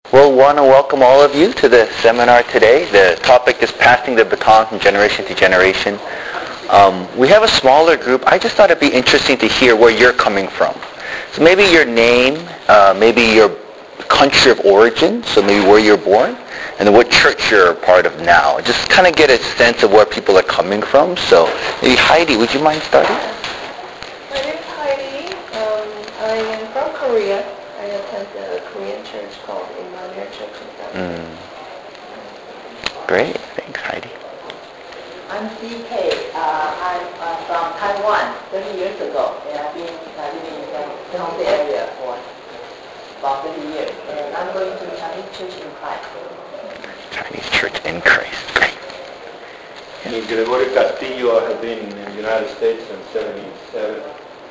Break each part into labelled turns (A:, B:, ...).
A: Well, want to welcome all of you to the seminar today. The topic is passing the baton from generation to generation. We have a smaller group. I just thought it'd be interesting to hear where you're coming from. So maybe your name, maybe your country of origin, so maybe where you're born, and then what church you're a part of now. Just kind of get a sense of where people are coming from. So maybe Heidi, would you mind starting?
B: My name is Heidi. I am from Korea. I attend a Korean church called Emmanuel Church in South.
A: Great. Thanks, Heidi.
C: I'm DK. I'm from Taiwan 30 years ago, and I've been living in the San Jose area for about 30 years. And I'm going to Chinese Church in Christ.
A: Chinese Church in Christ. Great.
D: I'm Gregorio Castillo. I have been in the United States since 77,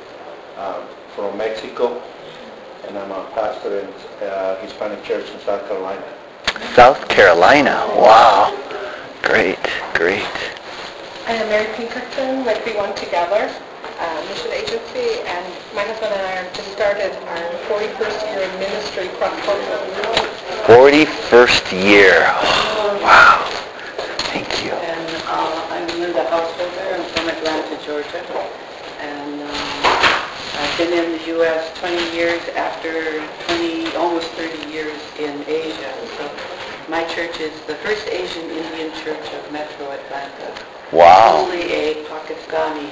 D: from Mexico, and I'm a pastor in Hispanic Church in South Carolina.
A: South Carolina. Wow. Great.
B: I am Mary Pinkerton with Be One Together Mission Agency, and my husband and I have just started our 41st year of ministry cross-culturally.
A: 41st year. Wow. Thank you.
E: And I'm Linda Hausholder. I'm from Atlanta, Georgia. And I've been in the U.S. 20 years after almost 30 years in Asia. So my church is the first Asian Indian church of Metro Atlanta.
A: Wow.
E: Only a Pakistani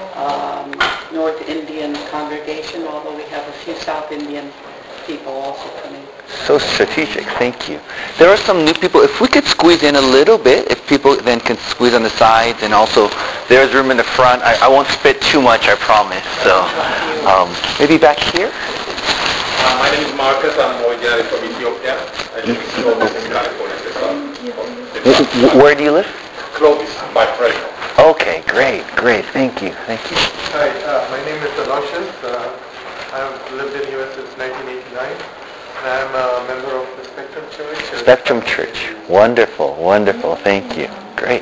E: North Indian congregation, although we have a few South Indian people also coming.
A: So strategic. Thank you. There are some new people. If we could squeeze in a little bit, if people then can squeeze on the sides, and also there's room in the front. I won't spit too much, I promise. So maybe back here.
D: My name is Marcus. I'm originally from Ethiopia. I live in Clovis, California.
A: Where do you live?
D: Clovis, by prayer.
A: Okay, great. Thank you.
F: Hi, my name is Aloysius. I've lived in the U.S. since 1989, and I'm a member of the Spectrum Church.
A: Spectrum Church. Wonderful. Thank you. Great.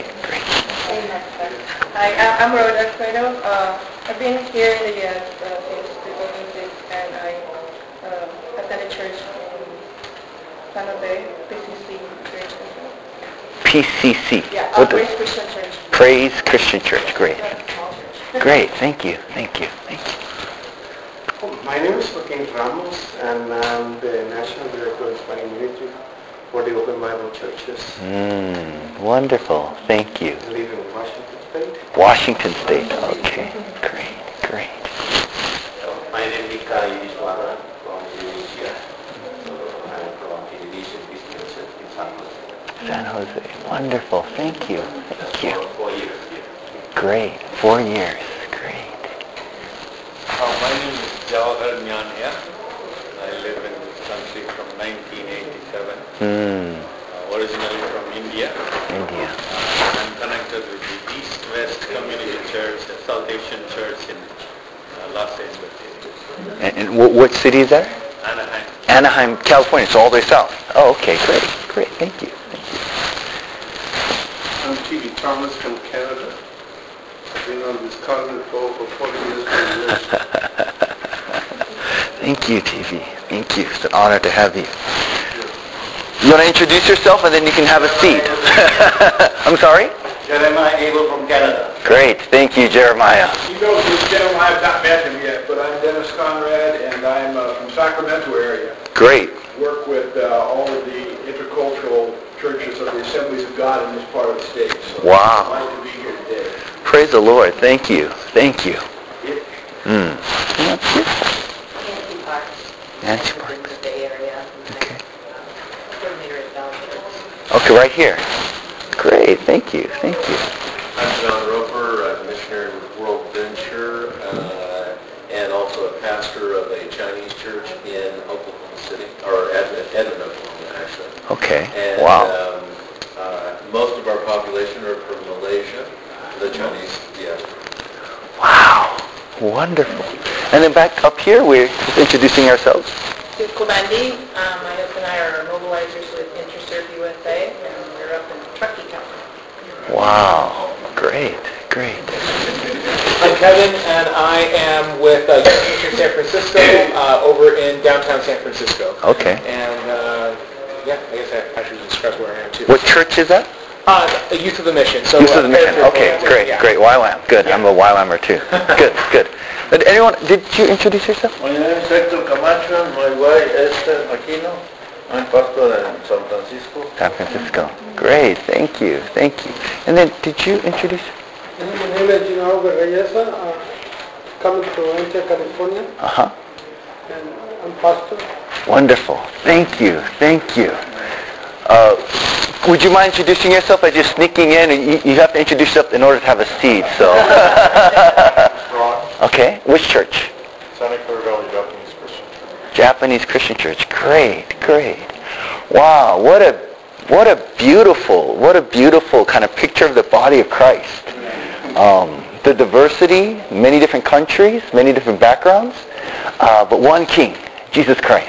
B: Hi, I'm Rhoda Cueto. I've been here in the U.S. since 2006, and I attended church in San Jose, PCC Church.
A: PCC.
B: Yeah, Praise Christian Church.
A: Praise Christian Church. Great. Great. Thank you.
F: My name is Joaquin Ramos, and I'm the National Director of Hispanic Ministry for the Open Bible Churches.
A: Wonderful. Thank you.
F: I live in Washington State.
A: Washington State. Okay. Great.
D: My name is Mika Iriswara from Indonesia. I'm from Indonesian Business in San Jose.
A: San Jose. Wonderful. Thank you.
D: 4 years.
A: Great. 4 years. Great.
D: My name is Jawahar Nyania. I live in this country from 1987. Originally from India. I'm connected with the East West Community Church, the South Asian Church in Los Angeles.
A: And what city is that? Anaheim, California. So all the way south. Oh, okay. Great. Thank you.
F: I'm T.V. Thomas from Canada. I've been on this continent for over 40 years.
A: Thank you, TV. Thank you. It's an honor to have you. You want to introduce yourself, and then you can have a seat. I'm sorry?
D: Jeremiah Abel from Canada.
A: Great. Thank you, Jeremiah.
G: You know, this gentleman, I've not met him yet, but I'm Dennis Conrad, and I'm from Sacramento area.
A: Great.
G: Work with all of the intercultural churches of the Assemblies of God in this part of the state. So
A: Wow.
G: I'd like to be here today.
A: Praise the Lord. Thank you. Nancy Parks.
C: In the Bay Area.
A: Okay.
C: Coordinator at Valley Church.
A: Okay, right here. Great. Thank you.
D: I'm John Roper. I'm a missionary with World Venture, and also a pastor of a Chinese church in Oklahoma City, or Edmond, Oklahoma, actually.
A: Okay.
D: And,
A: Wow.
D: Most of our population are from Malaysia, the Chinese diaspora.
A: Wow. Wonderful. And then back up here, we're just introducing ourselves.
B: Sue Kubandi. My husband and I are mobilizers with InterServe USA, and we're up in Truckee County.
A: Wow. Great.
H: I'm Kevin, and I am with Youth Mission San Francisco over in downtown San Francisco.
A: Okay.
H: And yeah, I guess that actually describes where I am too.
A: What church is that?
H: Youth of the Mission. So,
A: Youth of the Mission. Okay, great,
H: yeah.
A: great. YWAM. Good.
H: Yeah.
A: I'm a YWAMer too. Good. Did you introduce yourself?
I: My name is Hector Camacho and my wife Esther Aquino. I'm pastor in San Francisco.
A: San Francisco. Great. Thank you. And then did you introduce?
J: My name is Gino Vergallesa. Coming to Orange, California.
A: Uh-huh.
J: And I'm pastor.
A: Wonderful. Thank you. Would you mind introducing yourself as you're sneaking in? And you have to introduce yourself in order to have a seat. So. Okay. Which church?
I: Santa Clara Valley Japanese Christian Church.
A: Japanese Christian Church. Great. Wow. What a beautiful kind of picture of the body of Christ. The diversity, many different countries, many different backgrounds, but one King, Jesus Christ.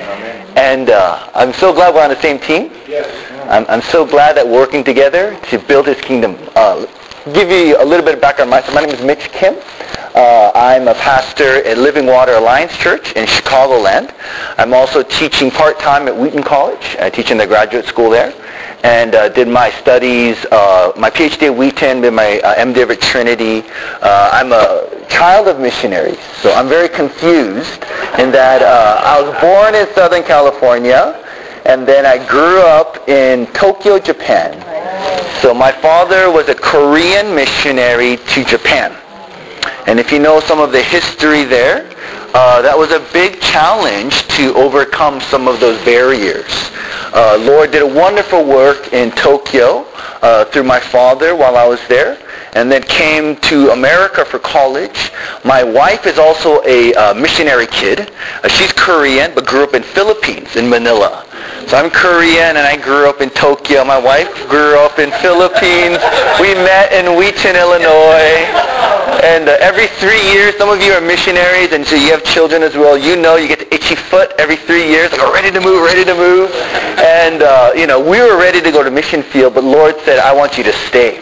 A: And I'm so glad we're on the same team.
I: Yes.
A: I'm so glad that we're working together to build His kingdom. Give you a little bit of background. My name is Mitch Kim. I'm a pastor at Living Water Alliance Church in Chicagoland. I'm also teaching part-time at Wheaton College. I teach in the graduate school there. And did my studies, my PhD at Wheaton, did my MDiv at Trinity. I'm a child of missionaries, so I'm very confused in that I was born in Southern California, and then I grew up in Tokyo, Japan. So my father was a Korean missionary to Japan. And if you know some of the history there, that was a big challenge to overcome some of those barriers. Lord did a wonderful work in Tokyo through my father while I was there, and then came to America for college. My wife is also a missionary kid. She's Korean, but grew up in Philippines, in Manila. So I'm Korean, and I grew up in Tokyo. My wife grew up in Philippines. We met in Wheaton, Illinois. And every 3 years, some of you are missionaries, and so you have children as well. You know you get the itchy foot every 3 years, like, ready to move. And, we were ready to go to mission field, but Lord said, I want you to stay.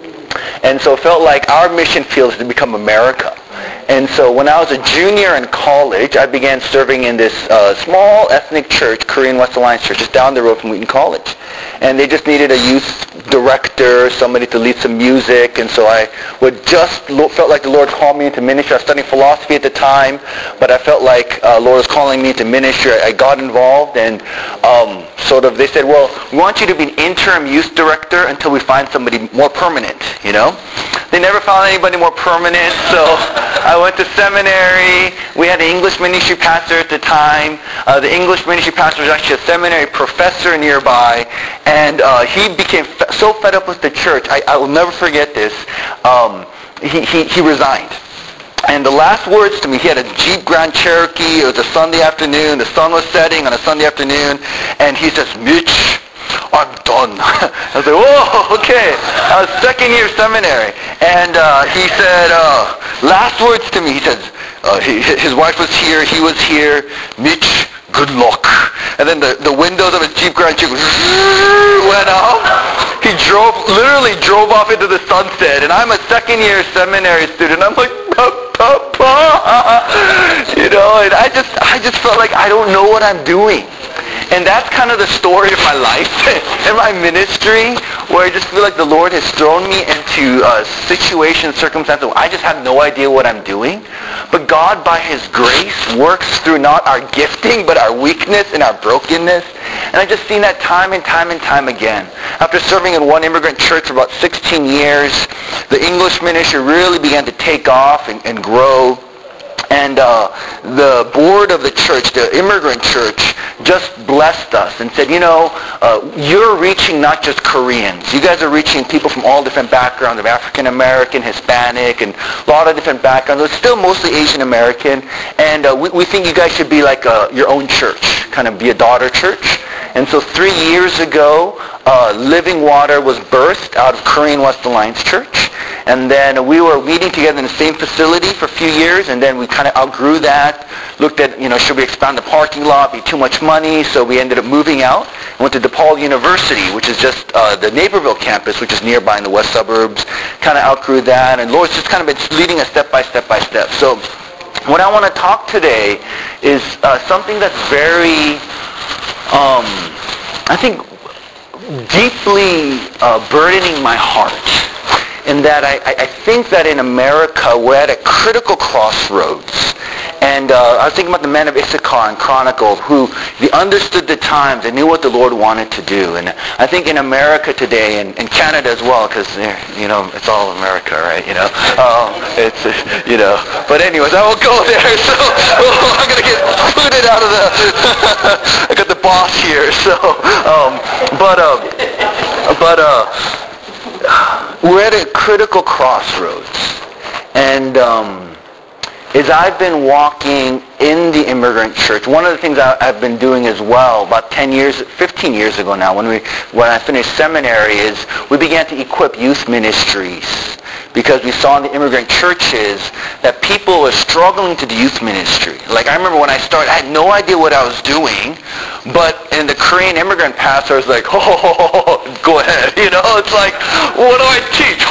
A: And so it felt like our mission field is to become America. And so when I was a junior in college, I began serving in this small ethnic church, Korean West Alliance Church, just down the road from Wheaton College. And they just needed a youth director, somebody to lead some music. And so I felt like the Lord called me into ministry. I was studying philosophy at the time, but I felt like Lord was calling me into ministry. I got involved, and they said, well, we want you to be an interim youth director until we find somebody more permanent, They never found anybody more permanent, so I went to seminary. We had an English ministry pastor at the time. The English ministry pastor was actually a seminary professor nearby, and he became so fed up with the church. I will never forget this. He resigned. And the last words to me, he had a Jeep Grand Cherokee. It was a Sunday afternoon. The sun was setting on a Sunday afternoon, and he says, Mitch, I'm done. I was like, whoa, okay. I was second year seminary. And he said, last words to me, he said, his wife was here, he was here, Mitch, good luck. And then the windows of his Jeep Grand Cherokee went up. He literally drove off into the sunset. And I'm a second year seminary student. I'm like, Papa. And I just felt like I don't know what I'm doing. And that's kind of the story of my life and my ministry, where I just feel like the Lord has thrown me into situations, circumstances where I just have no idea what I'm doing. But God, by His grace, works through not our gifting, but our weakness and our brokenness. And I've just seen that time and time again. After serving in one immigrant church for about 16 years, the English ministry really began to take off and grow. And the board of the church, the immigrant church, just blessed us and said, you're reaching not just Koreans. You guys are reaching people from all different backgrounds, of African American, Hispanic, and a lot of different backgrounds. It's still mostly Asian American. And we think you guys should be like your own church, kind of be a daughter church. And so 3 years ago, Living Water was birthed out of Korean West Alliance Church. And then we were meeting together in the same facility for a few years, and then we kind of outgrew that, looked at, should we expand the parking lot, be too much money, so we ended up moving out and went to DePaul University, which is just the Naperville campus, which is nearby in the west suburbs, kind of outgrew that, and Lord's just kind of been leading us step by step by step. So what I want to talk today is something that's very I think, deeply burdening my heart. In that I think that in America we're at a critical crossroads. And I was thinking about the men of Issachar and Chronicle who they understood the times. They knew what the Lord wanted to do. And I think in America today, and Canada as well, because, it's all America, right? But anyways, I won't go there. So I'm going to get booted out of the... I got the boss here. So, we're at a critical crossroads. And as I've been walking in the immigrant church, one of the things I've been doing as well, about 15 years ago now, when I finished seminary, is we began to equip youth ministries. Because we saw in the immigrant churches that people were struggling to do youth ministry. Like I remember when I started, I had no idea what I was doing, but in the Korean immigrant pastor was like, go ahead, it's like, what do I teach?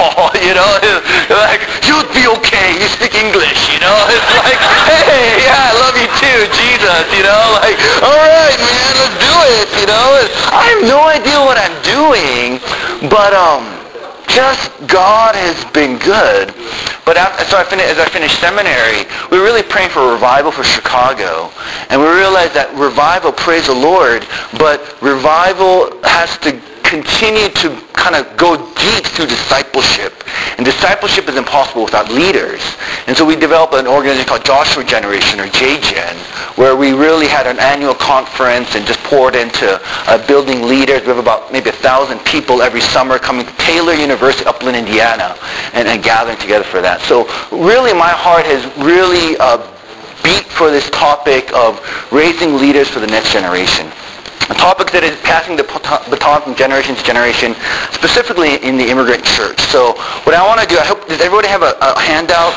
A: Like, you'd be okay, you speak English, it's like, hey, yeah, I love you too, Jesus, like, all right, man, let's do it, I have no idea what I'm doing, but just God has been good. But as I finished seminary, we were really praying for revival for Chicago. And we realized that revival, praise the Lord, but revival has to continue to kind of go deep through discipleship. And discipleship is impossible without leaders. And so we developed an organization called Joshua Generation, or JGen, where we really had an annual conference and just poured into building leaders. We have about maybe 1,000 people every summer coming to Taylor University, Upland, Indiana, and gathering together for that. So really my heart has really beat for this topic of raising leaders for the next generation. A topic that is passing the baton from generation to generation, specifically in the immigrant church. So what I want to do, does everybody have a handout?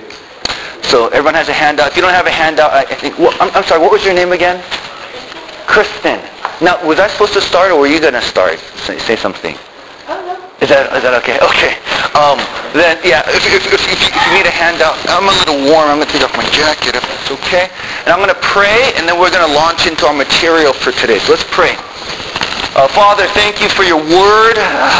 A: So everyone has a handout. If you don't have a handout, I think, I'm sorry, what was your name again? Kristen. Now, was I supposed to start, or were you going to start? Say something.
B: Oh, no.
A: Is that okay? Okay. Then, yeah, if you need a handout, I'm a little warm. I'm going to take off my jacket if that's okay. And I'm going to pray, and then we're going to launch into our material for today. So let's pray. Father, thank you for your word.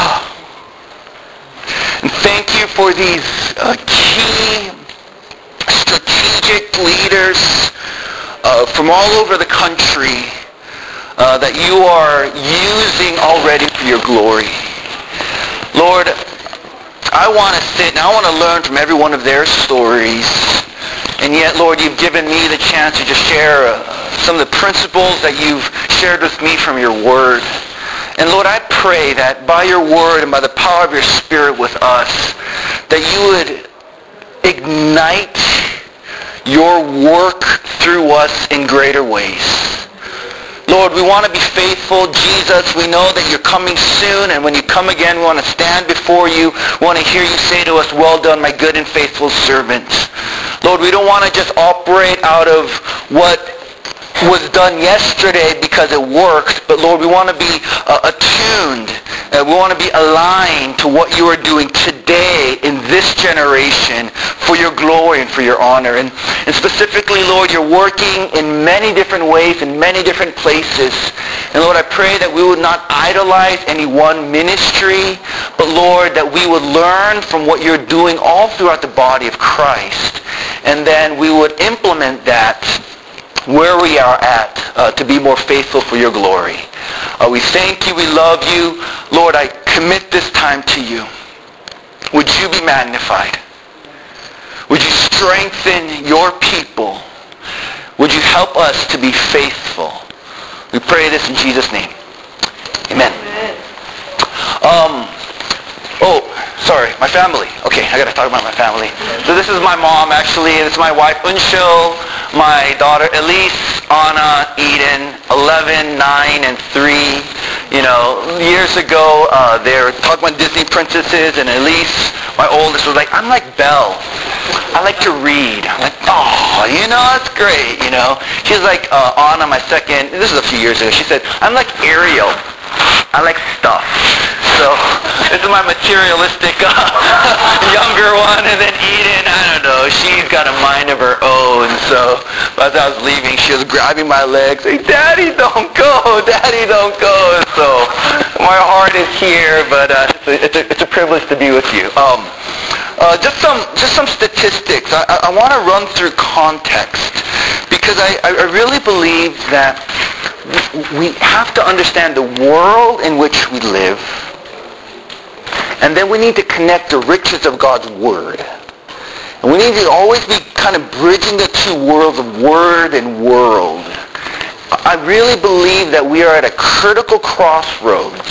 A: And thank you for these key strategic leaders from all over the country that you are using already for your glory. Lord, I want to sit and I want to learn from every one of their stories. And yet, Lord, you've given me the chance to just share some of the principles that you've shared with me from your word. And Lord, I pray that by your word and by the power of your Spirit with us, that you would ignite your work through us in greater ways. Lord, we want to be faithful. Jesus, we know that you're coming soon, and when you come again, we want to stand before you. We want to hear you say to us, well done, my good and faithful servant. Lord, we don't want to just operate out of what was done yesterday because it worked, but Lord, we want to be attuned. We want to be aligned to what you are doing today in this generation for your glory and for your honor. And specifically, Lord, you're working in many different ways, in many different places. And Lord, I pray that we would not idolize any one ministry, but Lord, that we would learn from what you're doing all throughout the body of Christ. And then we would implement that where we are at to be more faithful for your glory. We thank you. We love you. Lord, I commit this time to you. Would you be magnified? Would you strengthen your people? Would you help us to be faithful? We pray this in Jesus' name. Amen. Sorry, my family. Okay, I got to talk about my family. So this is my mom, actually, and it's my wife, Unshil, my daughter, Elise, Anna, Eden, 11, 9, and 3. Years ago, they were talking about Disney princesses, and Elise, my oldest, was like, I'm like Belle. I like to read. I'm like, oh, that's great, She's like, Anna, my second, this is a few years ago, she said, I'm like Ariel. I like stuff. So So this is my materialistic younger one, and then Eden, I don't know, she's got a mind of her own. So as I was leaving, she was grabbing my legs, saying, "Daddy, don't go! Daddy, don't go!" So my heart is here, but it's a privilege to be with you. Just some statistics. I want to run through context because I really believe that we have to understand the world in which we live, and then we need to connect the riches of God's Word. And we need to always be kind of bridging the two worlds of Word and world. I really believe that we are at a critical crossroads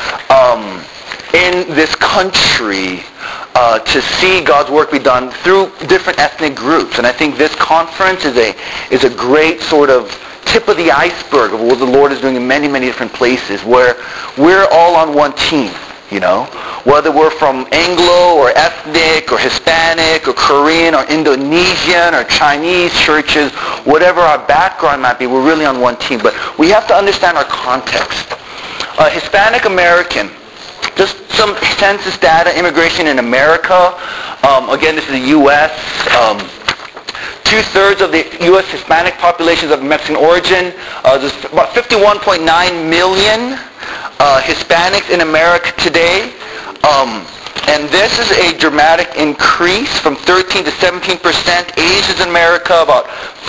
A: in this country to see God's work be done through different ethnic groups. And I think this conference is a great sort of tip of the iceberg of what the Lord is doing in many, many different places where we're all on one team. You know, whether we're from Anglo or ethnic or Hispanic or Korean or Indonesian or Chinese churches, whatever our background might be, we're really on one team. But we have to understand our context. Hispanic American, just some census data, immigration in America. Again, this is the U.S. Two-thirds of the U.S. Hispanic population is of Mexican origin. There's about 51.9 million Hispanics in America today. And this is a dramatic increase from 13 to 17%. Asians in America, about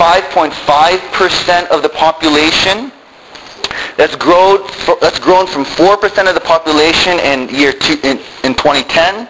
A: 5.5% of the population. That's grown from 4% of the population in 2010.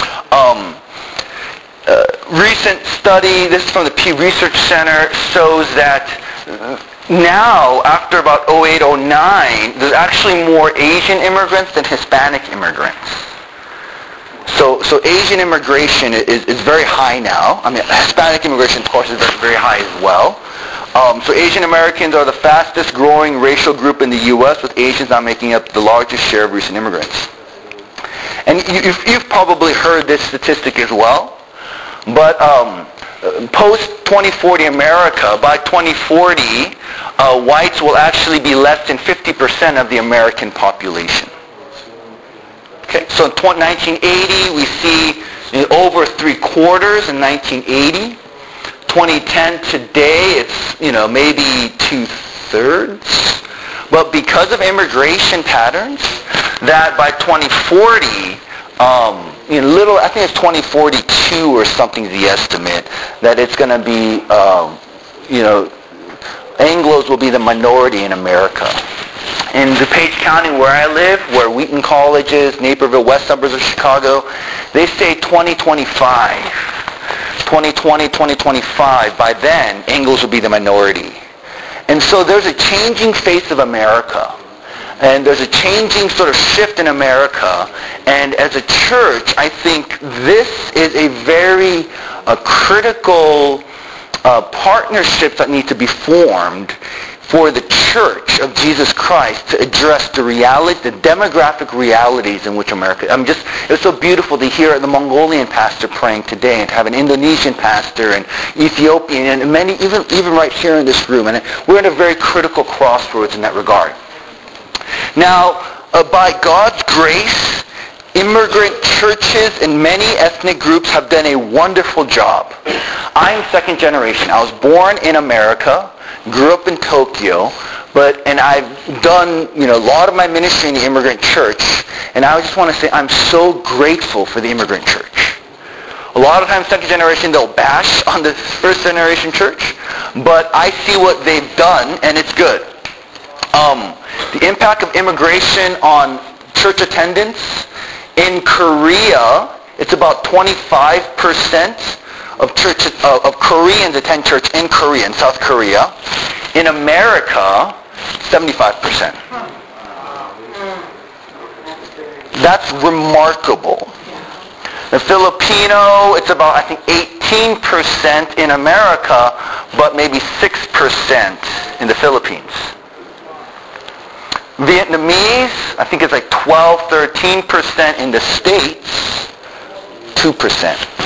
A: Recent study, this is from the Pew Research Center, shows that now, after about 2008-09, there's actually more Asian immigrants than Hispanic immigrants. So Asian immigration is very high now. I mean, Hispanic immigration, of course, is very high as well. So Asian Americans are the fastest growing racial group in the U.S., with Asians now making up the largest share of recent immigrants. And you've probably heard this statistic as well. But post-2040 America, by 2040, whites will actually be less than 50% of the American population. Okay, so in 1980, we see over three-quarters in 1980. 2010 today, it's maybe two-thirds. But because of immigration patterns, that by 2040, I think it's 2042 or something, the estimate, that it's going to be, Anglos will be the minority in America. In DuPage County, where I live, where Wheaton College is, Naperville, west suburbs of Chicago, they say 2025. 2020, 2025, by then, Anglos will be the minority. And so there's a changing face of America. And there's a changing sort of shift in America. And as a church, I think this is a very critical partnership that needs to be formed for the Church of Jesus Christ to address the demographic realities in which America... it was so beautiful to hear the Mongolian pastor praying today, and to have an Indonesian pastor and Ethiopian, and many, even right here in this room. And we're at a very critical crossroads in that regard. Now, by God's grace, immigrant churches in many ethnic groups have done a wonderful job. I'm second generation. I was born in America, grew up in Tokyo, and I've done a lot of my ministry in the immigrant church, and I just want to say I'm so grateful for the immigrant church. A lot of times, second generation, they'll bash on the first generation church, but I see what they've done, and it's good. The impact of immigration on church attendance in Korea, it's about 25% of Koreans attend church in Korea, in South Korea. In America, 75%. That's remarkable. The Filipino, it's about, I think, 18% in America, but maybe 6% in the Philippines. Vietnamese, I think it's like 12, 13% in the States, 2%.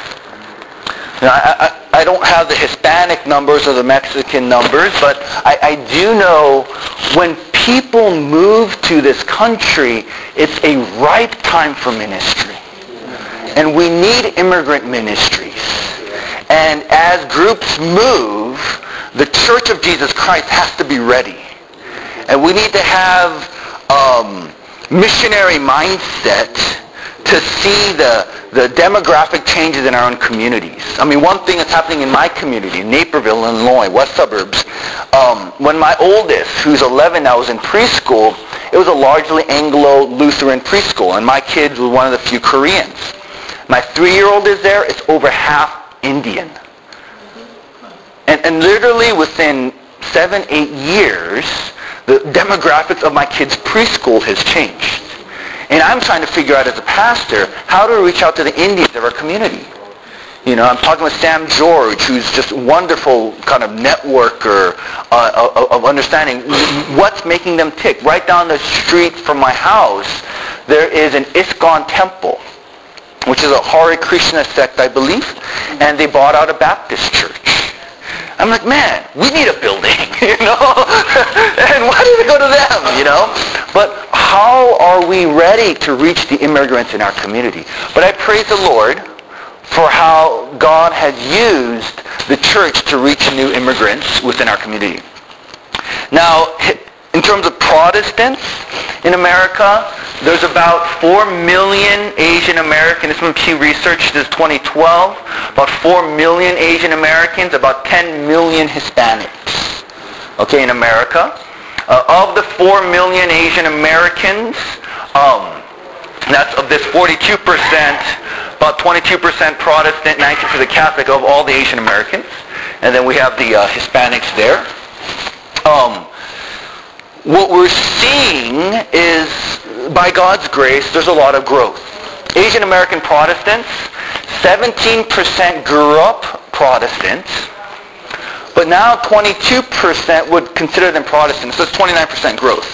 A: I don't have the Hispanic numbers or the Mexican numbers, but I do know when people move to this country, it's a ripe time for ministry. And we need immigrant ministries. And as groups move, the Church of Jesus Christ has to be ready. And we need to have missionary mindset to see the demographic changes in our own communities. I mean, one thing that's happening in my community, in Naperville, Illinois, west suburbs, when my oldest, who's 11 now, was in preschool, it was a largely Anglo-Lutheran preschool, and my kids were one of the few Koreans. My 3-year-old is there, it's over half Indian. And literally within 7-8 years, the demographics of my kids' preschool has changed. And I'm trying to figure out as a pastor, how do we reach out to the Indians of our community? You know, I'm talking with Sam George, who's just a wonderful kind of networker of understanding what's making them tick. Right down the street from my house, there is an ISKCON temple, which is a Hare Krishna sect, I believe, and they bought out a Baptist church. I'm like, man, we need a building, you know? And why did we go to them, you know? But how are we ready to reach the immigrants in our community? But I praise the Lord for how God has used the church to reach new immigrants within our community. Now, in terms of Protestants in America, there's about 4 million Asian Americans. This is from Pew Research. This is 2012. About 4 million Asian Americans, about 10 million Hispanics. Okay, in America. Of the 4 million Asian Americans, that's of this 42%, about 22% Protestant, 19% Catholic of all the Asian Americans. And then we have the Hispanics there. What we're seeing is, by God's grace, there's a lot of growth. Asian American Protestants, 17% grew up Protestants, but now 22% would consider them Protestants. So it's 29% growth,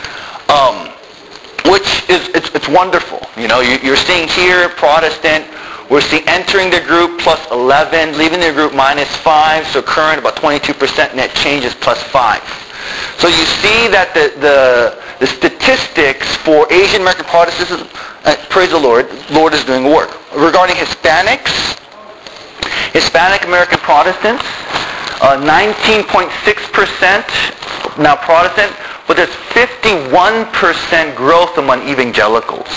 A: which is it's wonderful. You know, you're seeing here Protestant. We're seeing entering the group plus 11, leaving the group minus 5. So current about 22%, net change is plus 5. So you see that the statistics for Asian American Protestants, praise the Lord is doing work. Regarding Hispanics, Hispanic American Protestants, 19.6% now Protestant, but there's 51% growth among evangelicals.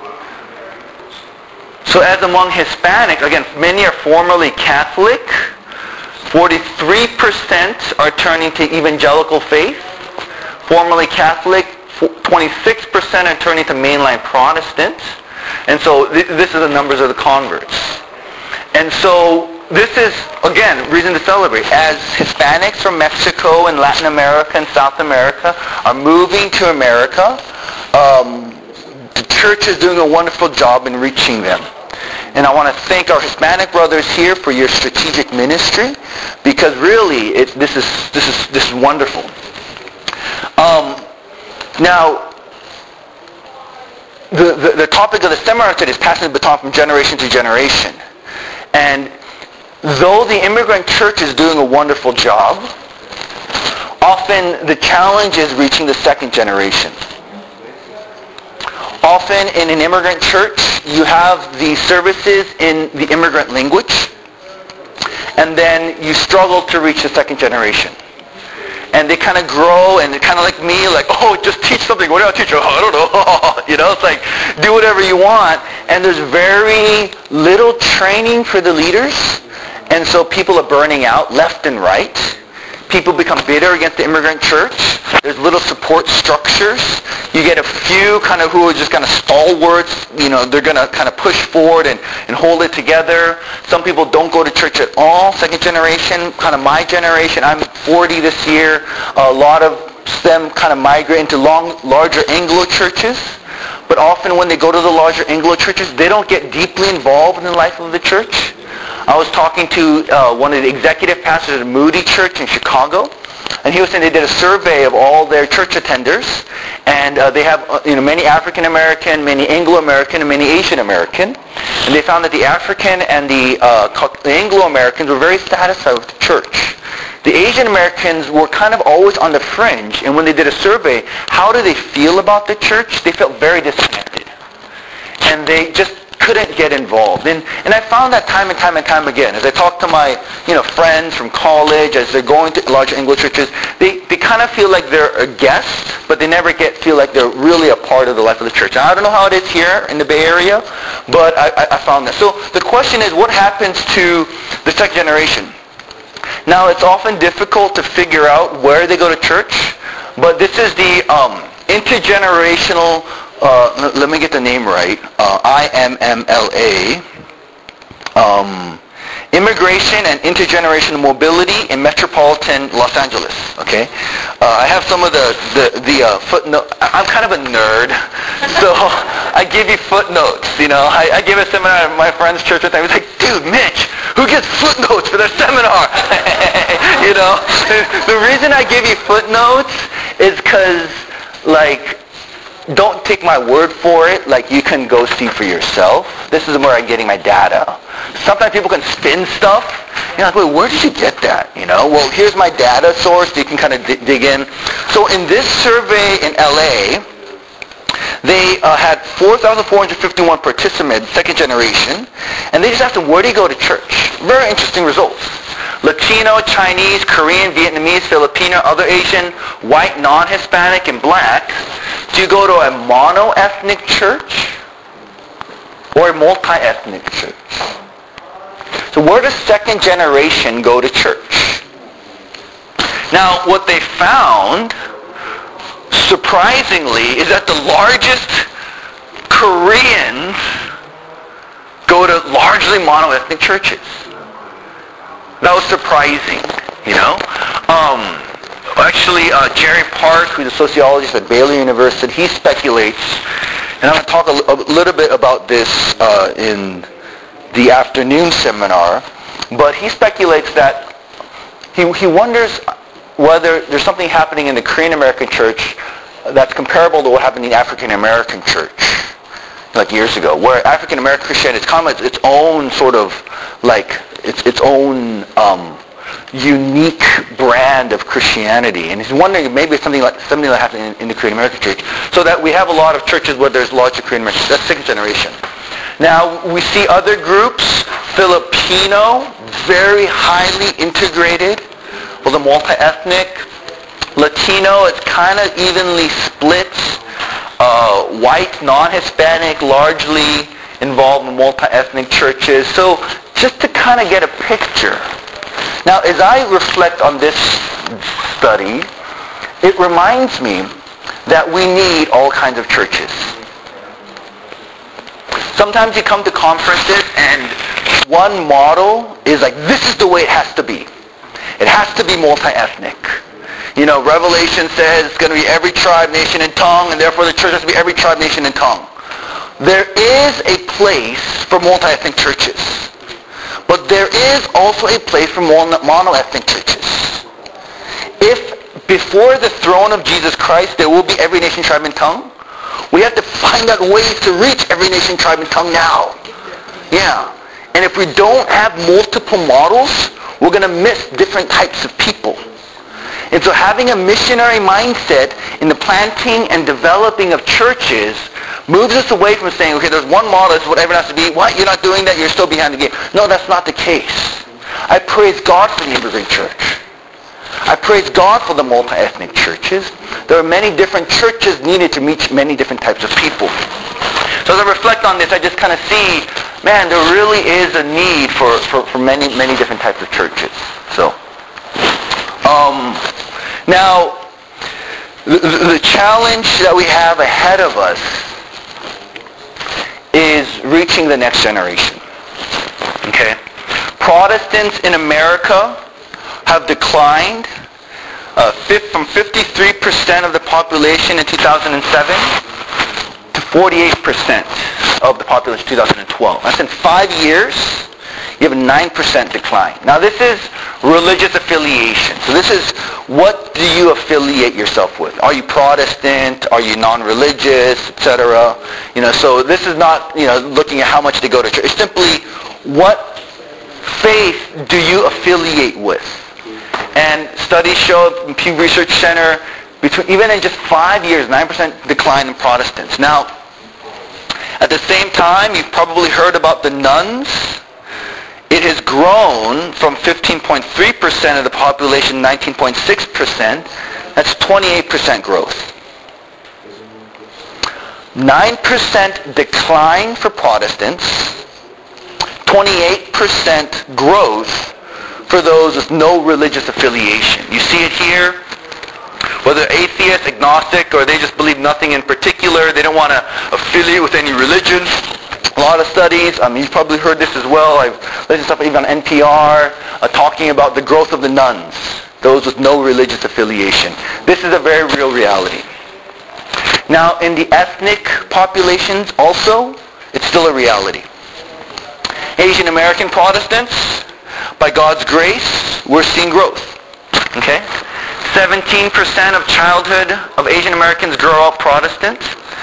A: So as among Hispanics, again, many are formerly Catholic. 43% are turning to evangelical faith. Formerly Catholic, 26% are turning to mainline Protestant. And so this is the numbers of the converts. And so this is, again, reason to celebrate. As Hispanics from Mexico and Latin America and South America are moving to America, the church is doing a wonderful job in reaching them. And I want to thank our Hispanic brothers here for your strategic ministry, because really this is wonderful. Now, the topic of the seminar today is passing the baton from generation to generation. And though the immigrant church is doing a wonderful job, often the challenge is reaching the second generation. Often in an immigrant church, you have the services in the immigrant language, and then you struggle to reach the second generation. And they kind of grow, and they're kind of like me, like, oh, just teach something. What do I teach you? I don't know. You know, it's like, do whatever you want. And there's very little training for the leaders, and so people are burning out left and right. People become bitter against the immigrant church. There's little support structures. You get a few kind of who are just kind of stalwarts. You know, they're going to kind of push forward and hold it together. Some people don't go to church at all. Second generation, kind of my generation. I'm 40 this year. A lot of them kind of migrate into larger Anglo churches. But often when they go to the larger Anglo churches, they don't get deeply involved in the life of the church. I was talking to one of the executive pastors at Moody Church in Chicago, and he was saying they did a survey of all their church attenders, and they have many African American, many Anglo American, and many Asian American, and they found that the African and the Anglo Americans were very satisfied with the church. the Asian Americans were kind of always on the fringe, and when they did a survey, how do they feel about the church? They felt very disconnected. And they just couldn't get involved. And I found that time and time and time again. As I talk to my friends from college, as they're going to larger Anglo churches, they kind of feel like they're a guest, but they never feel like they're really a part of the life of the church. Now, I don't know how it is here in the Bay Area, but I found that. So the question is, what happens to the second generation? Now, it's often difficult to figure out where they go to church, but this is the intergenerational, let me get the name right, IMMLA, Immigration and Intergenerational Mobility in Metropolitan Los Angeles. Okay, I have some of the footnote. I'm kind of a nerd, so I give you footnotes. I gave a seminar at my friend's church one time. He was like, "Dude, Mitch, who gets footnotes for their seminar?" The reason I give you footnotes is because, don't take my word for it. You can go see for yourself. This is where I'm getting my data. Sometimes people can spin stuff. You're like, wait, where did you get that? Well, here's my data source. You can kind of dig in. So in this survey in LA, they had 4,451 participants, second generation, and they just asked them, where do you go to church? Very interesting results. Latino, Chinese, Korean, Vietnamese, Filipino, other Asian, white, non-Hispanic, and black. Do you go to a mono-ethnic church or a multi-ethnic church? So where does second generation go to church? Now, what they found, surprisingly, is that the largest Koreans go to largely mono-ethnic churches. That was surprising, Actually, Jerry Park, who's a sociologist at Baylor University, he speculates, and I'm going to talk a little bit about this in the afternoon seminar, but he speculates that he wonders whether there's something happening in the Korean American church that's comparable to what happened in the African American church, years ago, where African American Christianity is kind of its own sort of its own unique brand of Christianity, and he's wondering if maybe it's something like happening in the Korean American church, so that we have a lot of churches where there's larger Korean American. That's second generation. Now we see other groups. Filipino, very highly integrated, with a multi-ethnic. Latino, it's kind of evenly split. White, non-Hispanic, largely involved in multi-ethnic churches. So just to kind of get a picture. Now, as I reflect on this study, it reminds me that we need all kinds of churches. Sometimes you come to conferences and one model is this is the way it has to be. It has to be multi-ethnic. Revelation says it's going to be every tribe, nation, and tongue, and therefore the church has to be every tribe, nation, and tongue. There is a place for multi-ethnic churches. But there is also a place for mono-ethnic churches. If before the throne of Jesus Christ there will be every nation, tribe, and tongue, we have to find out ways to reach every nation, tribe, and tongue now. Yeah. And if we don't have multiple models, we're going to miss different types of people. And so having a missionary mindset in the planting and developing of churches moves us away from saying, okay, there's one model, this is what everyone has to be. What? You're not doing that? You're still behind the game. No, that's not the case. I praise God for the immigrant church. I praise God for the multi-ethnic churches. There are many different churches needed to reach many different types of people. So as I reflect on this, I just kind of see, man, there really is a need for many, many different types of churches. So, now, the challenge that we have ahead of us is reaching the next generation. Okay? Protestants in America have declined from 53% of the population in 2007 to 48% of the population in 2012. That's in 5 years. You have a 9% decline. Now this is religious affiliation. So this is, what do you affiliate yourself with? Are you Protestant? Are you non-religious, etc.? So this is not, looking at how much they go to church. It's simply, what faith do you affiliate with? And studies show, Pew Research Center, even in just 5 years, 9% decline in Protestants. Now, at the same time, you've probably heard about the nuns. It has grown from 15.3% of the population, 19.6%. That's 28% growth. 9% decline for Protestants, 28% growth for those with no religious affiliation. You see it here, whether atheist, agnostic, or they just believe nothing in particular, they don't want to affiliate with any religion. A lot of studies, you've probably heard this as well, I've listened to stuff even on NPR, talking about the growth of the nuns, those with no religious affiliation. This is a very real reality. Now, in the ethnic populations also, it's still a reality. Asian American Protestants, by God's grace, we're seeing growth. Okay? 17% of childhood of Asian Americans grow up Protestant.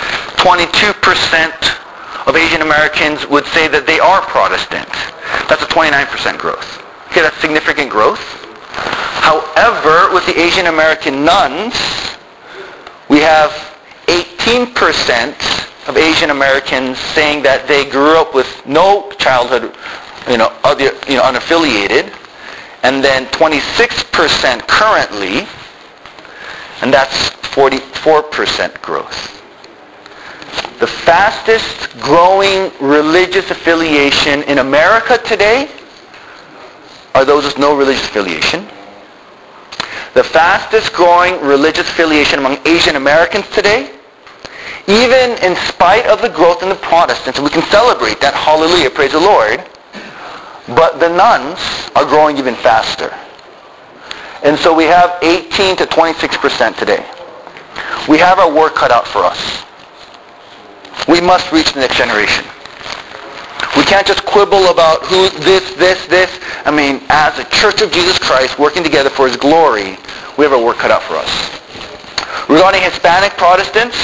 A: 22% of Asian Americans would say that they are Protestant. That's a 29% growth. Okay, that's significant growth. However, with the Asian American nuns, we have 18% of Asian Americans saying that they grew up with no childhood, unaffiliated, and then 26% currently, and that's 44% growth. The fastest growing religious affiliation in America today are those with no religious affiliation. The fastest growing religious affiliation among Asian Americans today, even in spite of the growth in the Protestants, and we can celebrate that, hallelujah, praise the Lord, but the nuns are growing even faster. And so we have 18 to 26% today. We have our work cut out for us. We must reach the next generation. We can't just quibble about who this. As a Church of Jesus Christ working together for His glory, we have our work cut out for us. Regarding Hispanic Protestants,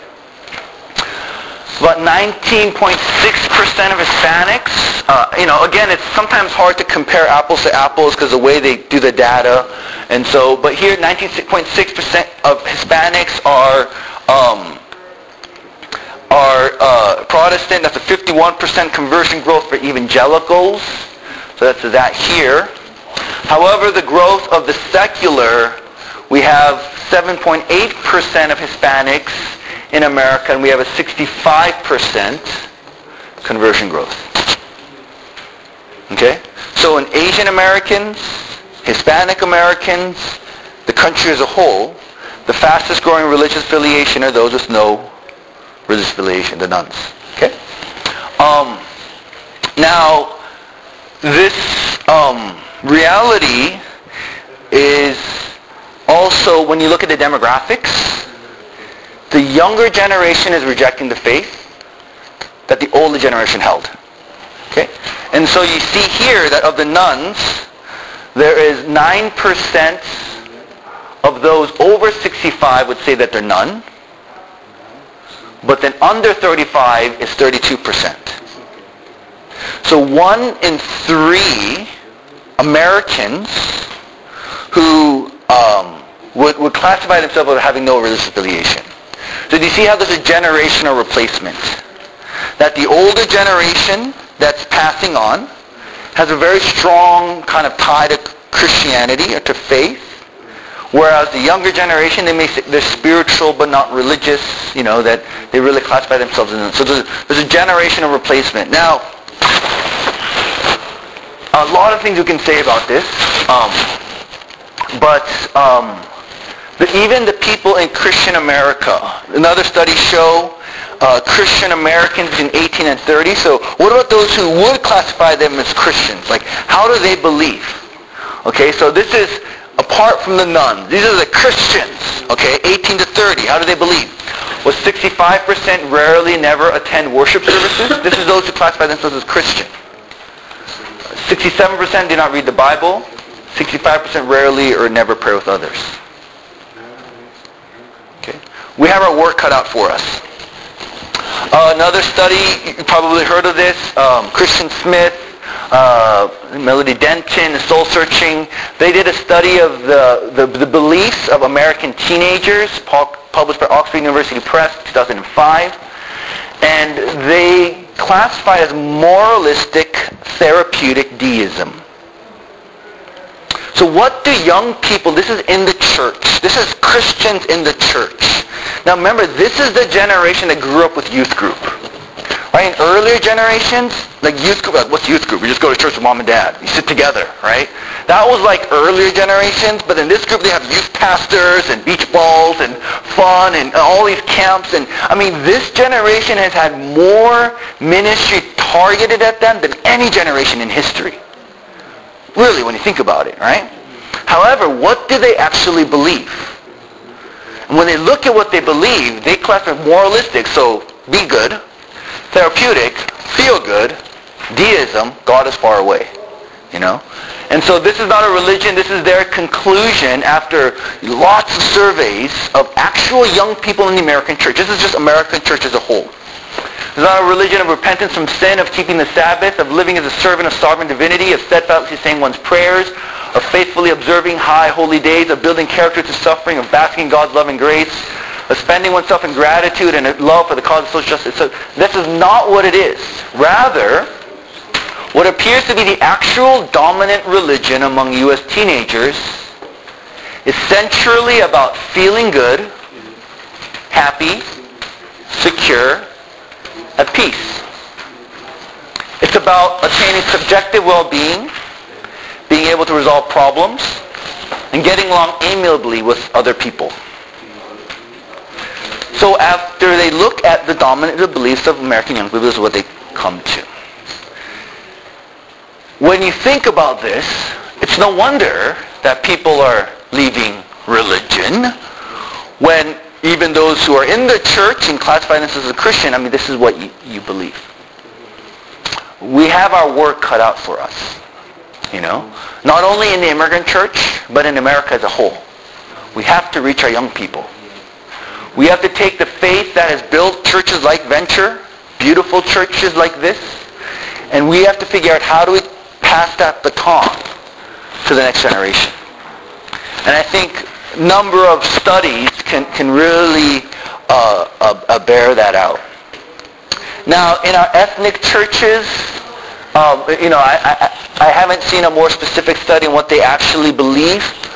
A: about 19.6% of Hispanics, again, it's sometimes hard to compare apples to apples because of the way they do the data. And so, but here 19.6% of Hispanics are Protestant. That's a 51% conversion growth for evangelicals. So that's that here. However, the growth of the secular, we have 7.8% of Hispanics in America, and we have a 65% conversion growth. Okay? So in Asian Americans, Hispanic Americans, the country as a whole, the fastest growing religious affiliation are those with no religious affiliation, the nuns. Okay? Now, this reality is also, when you look at the demographics, the younger generation is rejecting the faith that the older generation held. Okay? And so you see here that of the nuns, there is 9% of those over 65 would say that they're nun, but then under 35 is 32%. So 1 in 3 Americans who would classify themselves as having no religious affiliation. So do you see how there's a generational replacement? That the older generation that's passing on has a very strong kind of tie to Christianity or to faith, whereas the younger generation, they're spiritual but not religious, that they really classify themselves in. So there's a generational replacement. Now, a lot of things we can say about this, but even the people in Christian America, another study show Christian Americans between 18 and 30. So what about those who would classify them as Christians? Like, how do they believe? Okay, so this is apart from the nuns. These are the Christians, okay, 18 to 30. How do they believe? Well, 65% rarely, never attend worship services. This is those who classify themselves as Christian. 67% do not read the Bible. 65% rarely or never pray with others. Okay, we have our work cut out for us. Another study, you probably heard of this, Christian Smith, Melody Denton, Soul Searching. They did a study of the beliefs of American teenagers, published by Oxford University Press, 2005. And they classify as moralistic therapeutic deism. So what do young people, this is in the church, this is Christians in the church. Now remember, this is the generation that grew up with youth group. Right? In earlier generations, like youth group, what's youth group? We just go to church with mom and dad. You sit together, right? That was like earlier generations, but in this group they have youth pastors and beach balls and fun and all these camps. And I mean, this generation has had more ministry targeted at them than any generation in history. Really, when you think about it, right? However, what do they actually believe? And when they look at what they believe, they classify moralistic, so be good, therapeutic, feel good, deism, God is far away. You know? And so this is not a religion, this is their conclusion after lots of surveys of actual young people in the American church. This is just American church as a whole. It's not a religion of repentance from sin, of keeping the Sabbath, of living as a servant of sovereign divinity, of steadfastly saying one's prayers, of faithfully observing high holy days, of building character to suffering, of basking in God's love and grace, of spending oneself in gratitude and love for the cause of social justice. So this is not what it is. Rather, what appears to be the actual dominant religion among U.S. teenagers is centrally about feeling good, happy, secure, at peace. It's about attaining subjective well-being, being able to resolve problems, and getting along amiably with other people. So after they look at the dominant beliefs of American young people, this is what they come to. When you think about this, it's no wonder that people are leaving religion when even those who are in the church and classify themselves as a Christian, I mean, this is what you believe. We have our work cut out for us, you know. Not only in the immigrant church, but in America as a whole. We have to reach our young people. We have to take the faith that has built churches like Venture, beautiful churches like this, and we have to figure out how do we pass that baton to the next generation. And I think a number of studies can really bear that out. Now, in our ethnic churches, you know, I haven't seen a more specific study on what they actually believe,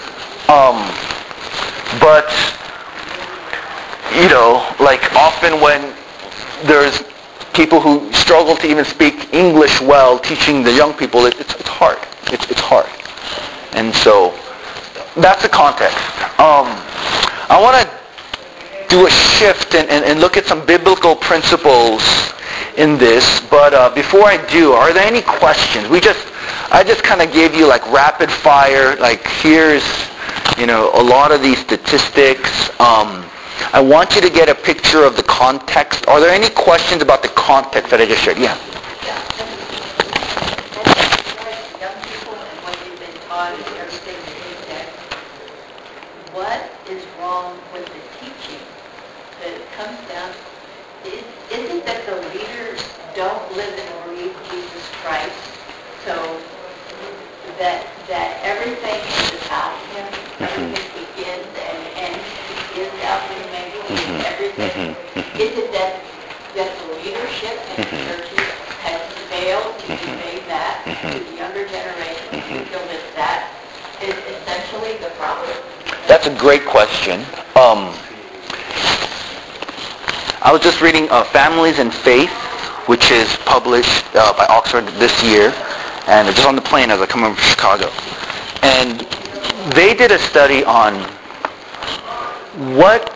A: but you know, like often when there's people who struggle to even speak English well, teaching the young people, it's hard. It's hard. And so that's the context. I want to do a shift and look at some biblical principles in this, but before I do, are there any questions? I just kind of gave you like rapid fire, like here's, you know, a lot of these statistics. I want you to get a picture of the context. Are there any questions about the context that I just shared? Yeah.
C: Young people and what you've been taught and everything that you said, what is wrong with the teaching that it comes down? Isn't that the leaders don't live and breathe Jesus Christ, so that everything is about him, everything begins and ends is about him, maybe everything. Is it that the leadership in the churches has failed to convey that to the younger generation? Do you feel that is essentially the problem?
A: That's a great question. I was just reading Families in Faith, which is published by Oxford this year, and just on the plane as I come over from Chicago. And they did a study on what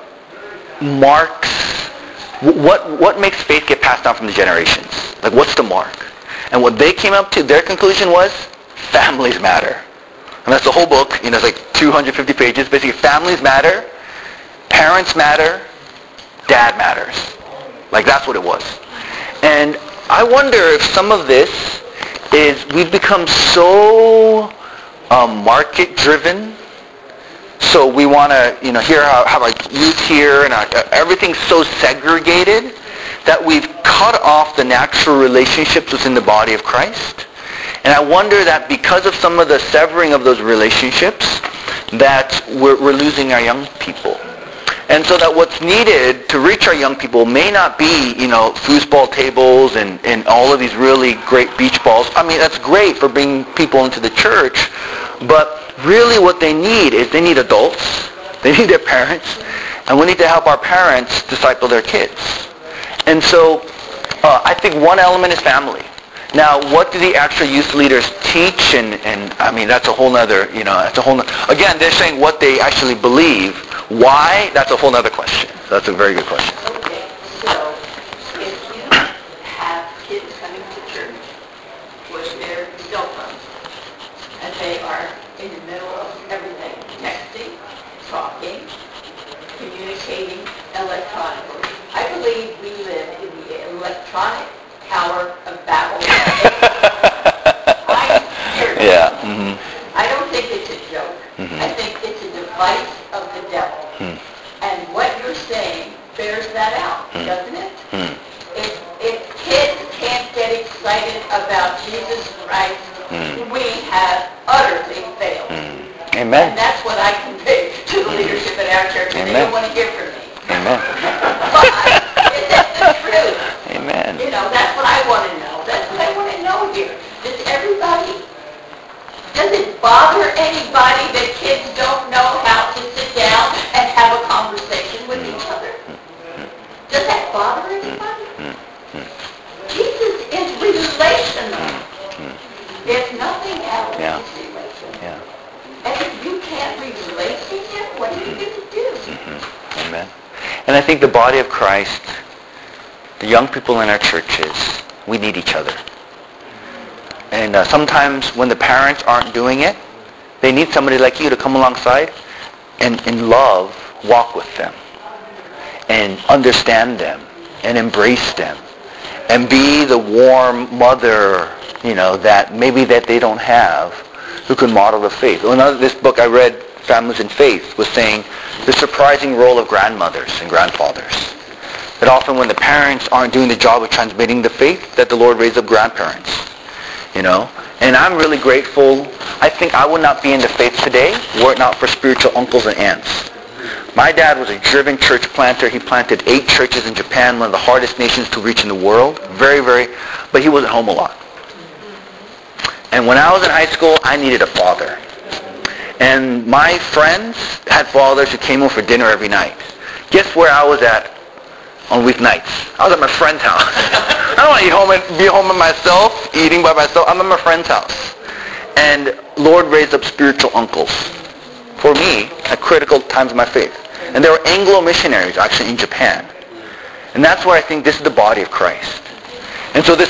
A: makes faith get passed down from the generations. Like, what's the mark? And what they came up to, their conclusion was, families matter. And that's the whole book. You know, it's like 250 pages. Basically, families matter, parents matter, dad matters. Like, that's what it was. And I wonder if some of this is we've become so market-driven. So we want to, you know, have our youth here, and everything's so segregated that we've cut off the natural relationships within the body of Christ. And I wonder that because of some of the severing of those relationships, that we're losing our young people. And so that what's needed to reach our young people may not be, foosball tables and all of these really great beach balls. I mean, that's great for bringing people into the church, but really what they need is they need adults, they need their parents, and we need to help our parents disciple their kids. And so I think one element is family. Now, what do the actual youth leaders teach? And I mean, that's a whole nother, again, they're saying what they actually believe. Why? That's a whole nother question. That's a very good question.
C: Okay, so if you have kids coming to church with their cell phones, and they are in the middle of everything, texting, talking, communicating electronically. I believe we live in the electronic Tower of Babel.
A: Yeah. Mm-hmm.
C: I don't think it's a joke.
A: Mm-hmm.
C: I think it's a device of the devil.
A: Mm-hmm.
C: And what you're saying bears that out, doesn't it?
A: Mm-hmm.
C: If kids can't get excited about Jesus Christ, we have utterly failed.
A: Amen.
C: And that's what I convey to the leadership at our church, and they don't want to hear from me.
A: Amen.
C: But it's the truth.
A: Amen.
C: That's what I want to know. That's what I want to know here. Does it bother anybody that kids don't know how to sit down and have a conversation with each other? Does that bother anybody? Jesus is relational. If nothing else, he's relational.
A: Yeah.
C: And if you can't relate to him, what are you going to do?
A: Amen. And I think the body of Christ, the young people in our churches, we need each other. And sometimes when the parents aren't doing it, they need somebody like you to come alongside and in love walk with them and understand them and embrace them and be the warm mother, that they don't have, who can model the faith. This book I read, Families in Faith, was saying the surprising role of grandmothers and grandfathers. That often when the parents aren't doing the job of transmitting the faith, that the Lord raised up grandparents. And I'm really grateful. I think I would not be in the faith today were it not for spiritual uncles and aunts. My dad was a driven church planter. He planted 8 churches in Japan, one of the hardest nations to reach in the world. But he wasn't home a lot. And when I was in high school, I needed a father. And my friends had fathers who came home for dinner every night. Guess where I was at on weeknights? I was at my friend's house. I don't want to be home by myself, eating by myself. I'm at my friend's house. And Lord raised up spiritual uncles for me at critical times of my faith. And there were Anglo missionaries actually in Japan. And that's where I think this is the body of Christ. And so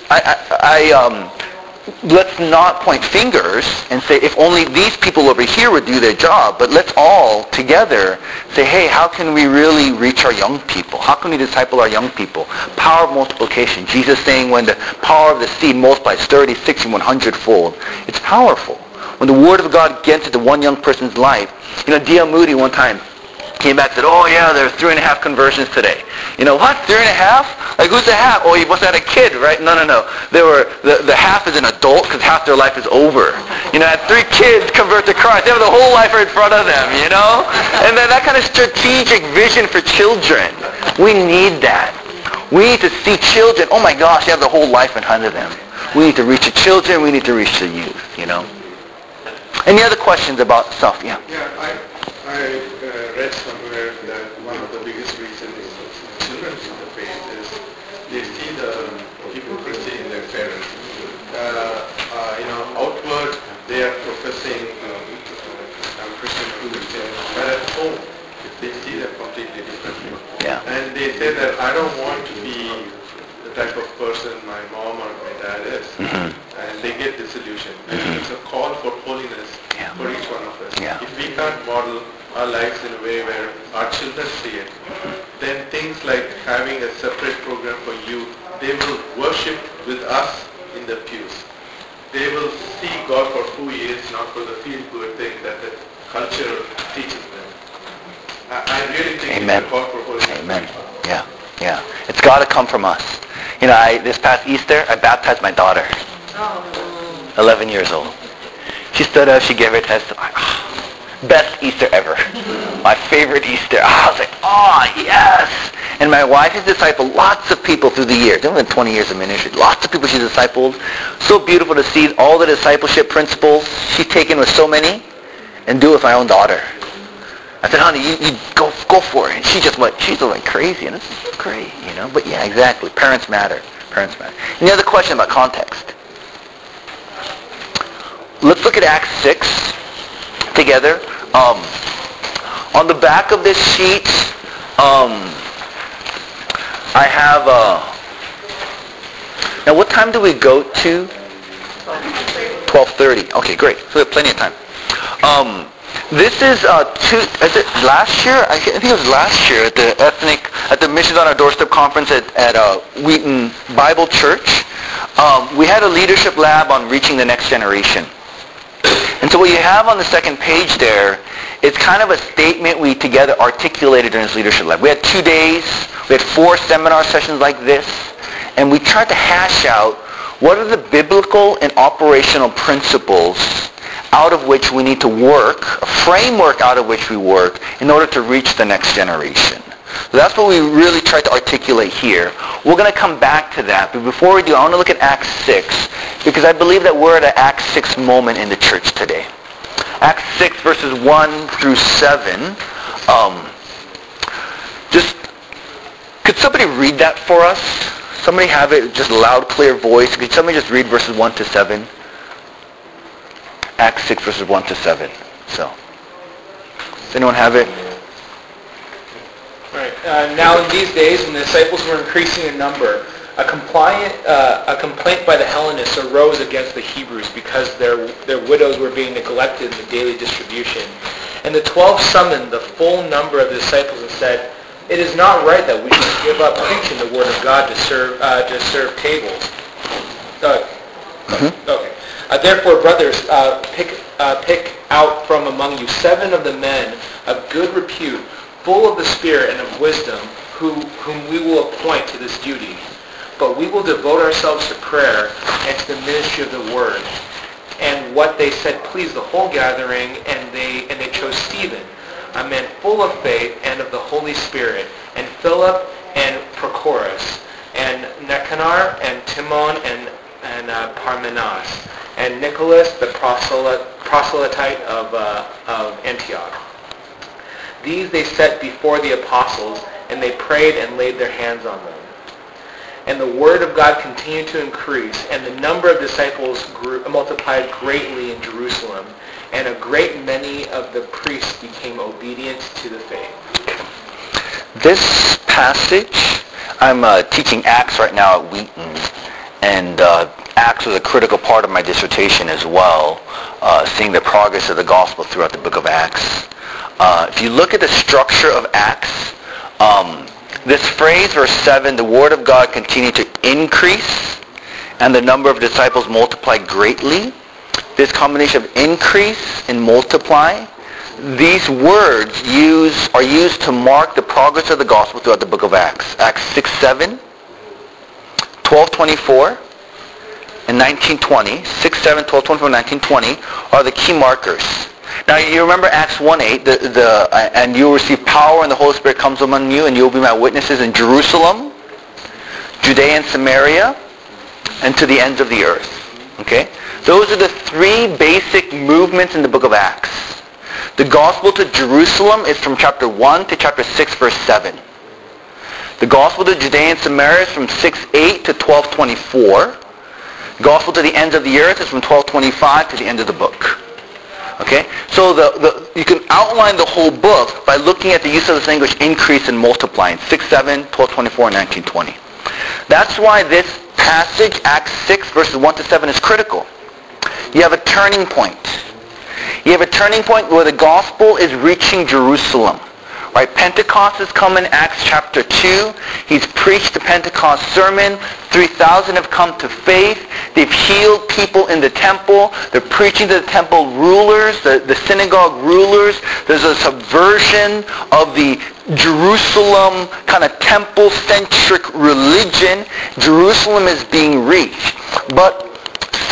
A: let's not point fingers and say, if only these people over here would do their job, but let's all together say, hey, how can we really reach our young people? How can we disciple our young people? Power of multiplication. Jesus saying when the power of the seed multiplies 30, 60, 100-fold. It's powerful. When the Word of God gets into one young person's life, D.L. Moody one time came back and said, oh yeah, there are 3.5 conversions today. What? 3.5? Like, who's the half? Oh, he must have had a kid, right? No. The half is an adult because half their life is over. Had 3 kids convert to Christ. They have the whole life right in front of them, And then that kind of strategic vision for children. We need that. We need to see children. Oh my gosh, they have the whole life in front of them. We need to reach the children. We need to reach the youth, Any other questions about stuff? Yeah.
F: Yeah, I read somewhere that one of the biggest reasons children in the faith is they see the people preceding their parents. Outward they are professing Christian Christians, but at home they see them completely differently.
A: Yeah.
F: And they say that I don't want to be the type of person my mom or my dad is.
A: Mm-hmm.
F: And they get disillusioned. And it's a call for holiness for each one of us.
A: Yeah.
F: If we can't model our lives in a way where our children see it, then things like having a separate program for youth, they will worship with us in the pews. They will see God for who He is, not for the feel-good thing that the culture teaches them. I really think
A: Amen.
F: it's a call for holiness.
A: Amen. Yeah. It's got to come from us. This past Easter, I baptized my daughter. 11 years old. She stood up, she gave her testimony. Best Easter ever. My favorite Easter. I was like, oh, yes. And my wife has discipled lots of people through the years. It's been 20 years of ministry. Lots of people she's discipled. So beautiful to see all the discipleship principles she's taken with so many and do it with my own daughter. I said, honey, you go for it. And she's just went crazy. And this is great, you know. But yeah, exactly. Parents matter. Parents matter. Any other question about context? Let's look at Acts 6 together. On the back of this sheet, I have now what time do we go to? 12:30. Okay, great. So we have plenty of time. This is is it last year? I think it was last year at the Missions on Our Doorstep conference at Wheaton Bible Church. We had a leadership lab on reaching the next generation. And so what you have on the second page there is kind of a statement we together articulated during this leadership lab. We had 2 days. We had 4 seminar sessions like this. And we tried to hash out what are the biblical and operational principles out of which we need to work, a framework out of which we work in order to reach the next generation. So that's what we really tried to articulate here. We're going to come back to that. But before we do, I want to look at Acts 6 because I believe that we're at an Acts 6 moment in the church today. Acts 6 verses 1 through 7. Could somebody read that for us? Somebody have it just loud, clear voice. Could somebody just read verses 1 to 7? Acts 6 verses 1 to 7. So, does anyone have it?
H: All right. Now in these days, when the disciples were increasing in number, a complaint by the Hellenists arose against the Hebrews because their widows were being neglected in the daily distribution. And the 12 summoned the full number of the disciples and said, "It is not right that we should give up preaching the word of God to serve tables." Okay. Therefore, brothers, pick out from among you 7 of the men of good repute, full of the Spirit and of wisdom, whom we will appoint to this duty. But we will devote ourselves to prayer and to the ministry of the word. And what they said pleased the whole gathering, and they chose Stephen, a man full of faith and of the Holy Spirit, and Philip and Prochorus, and Nicanor and Timon and Parmenas, and Nicholas the proselyte of Antioch. These they set before the apostles, and they prayed and laid their hands on them. And the word of God continued to increase, and the number of disciples multiplied greatly in Jerusalem, and a great many of the priests became obedient to the faith.
A: This passage, I'm teaching Acts right now at Wheaton, and Acts was a critical part of my dissertation as well, seeing the progress of the gospel throughout the book of Acts. If you look at the structure of Acts, this phrase, verse 7, the word of God continued to increase, and the number of disciples multiplied greatly. This combination of increase and multiply, these words are used to mark the progress of the gospel throughout the book of Acts. Acts 6:7, 12:24, and 19:20. 6:7, 12:24, 19:20 are the key markers. Now you remember Acts 1:8, and you will receive power and the Holy Spirit comes among you, and you will be my witnesses in Jerusalem, Judea and Samaria, and to the ends of the earth. Okay? Those are the 3 basic movements in the book of Acts. The gospel to Jerusalem is from chapter 1 to chapter 6, verse 7. The gospel to Judea and Samaria is from 6:8 to 12:24. The gospel to the ends of the earth is from 12:25 to the end of the book. Okay? So you can outline the whole book by looking at the use of this language, increase and multiplying, 6:7, 12:24, and 19:20. That's why this passage, Acts 6, verses 1 to 7, is critical. You have a turning point. You have a turning point where the gospel is reaching Jerusalem. Right? Pentecost has come in Acts chapter 2. He's preached the Pentecost sermon. 3,000 have come to faith. They've healed people in the temple. They're preaching to the temple rulers, the synagogue rulers. There's a subversion of the Jerusalem kind of temple-centric religion. Jerusalem is being reached. But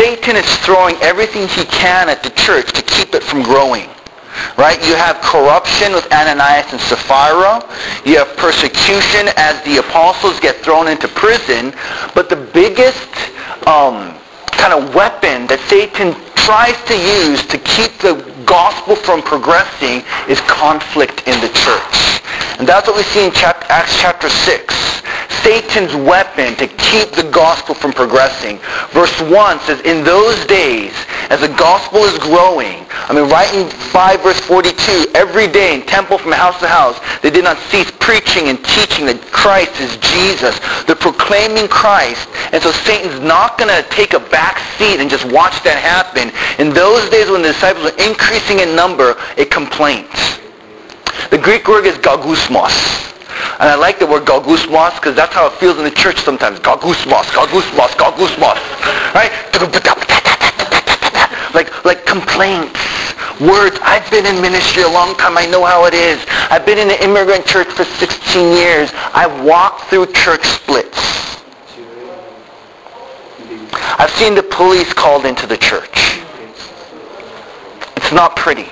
A: Satan is throwing everything he can at the church to keep it from growing. Right? You have corruption with Ananias and Sapphira. You have persecution as the apostles get thrown into prison. But the biggest kind of weapon that Satan tries to use to keep the gospel from progressing is conflict in the church. And that's what we see in Acts chapter 6. Satan's weapon to keep the gospel from progressing. Verse 1 says, in those days, as the gospel is growing, right in 5 verse 42, every day in temple from house to house, they did not cease preaching and teaching that Christ is Jesus. They're proclaiming Christ. And so Satan's not going to take a back seat and just watch that happen. In those days when the disciples were increasing in number, a complaint. The Greek word is gagusmos. And I like the word gagusmos because that's how it feels in the church sometimes. Gagusmos, gagusmos, gagusmos. Right? Like complaints. Words. I've been in ministry a long time. I know how it is. I've been in an immigrant church for 16 years. I've walked through church splits. I've seen the police called into the church. It's not pretty.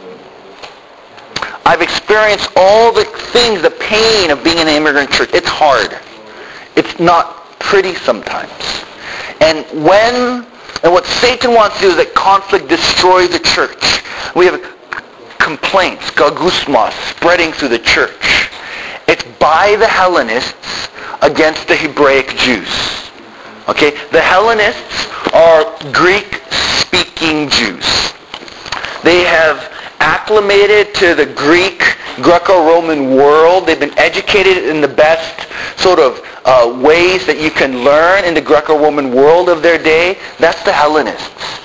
A: I've experienced all the things, the pain of being in an immigrant church. It's hard. It's not pretty sometimes. And what Satan wants to do is that conflict destroy the church. We have complaints, gagusmos, spreading through the church. It's by the Hellenists against the Hebraic Jews. Okay? The Hellenists are Greek-speaking Jews. They have acclimated to the Greek, Greco-Roman world. They've been educated in the best sort of ways that you can learn in the Greco-Roman world of their day. That's the Hellenists.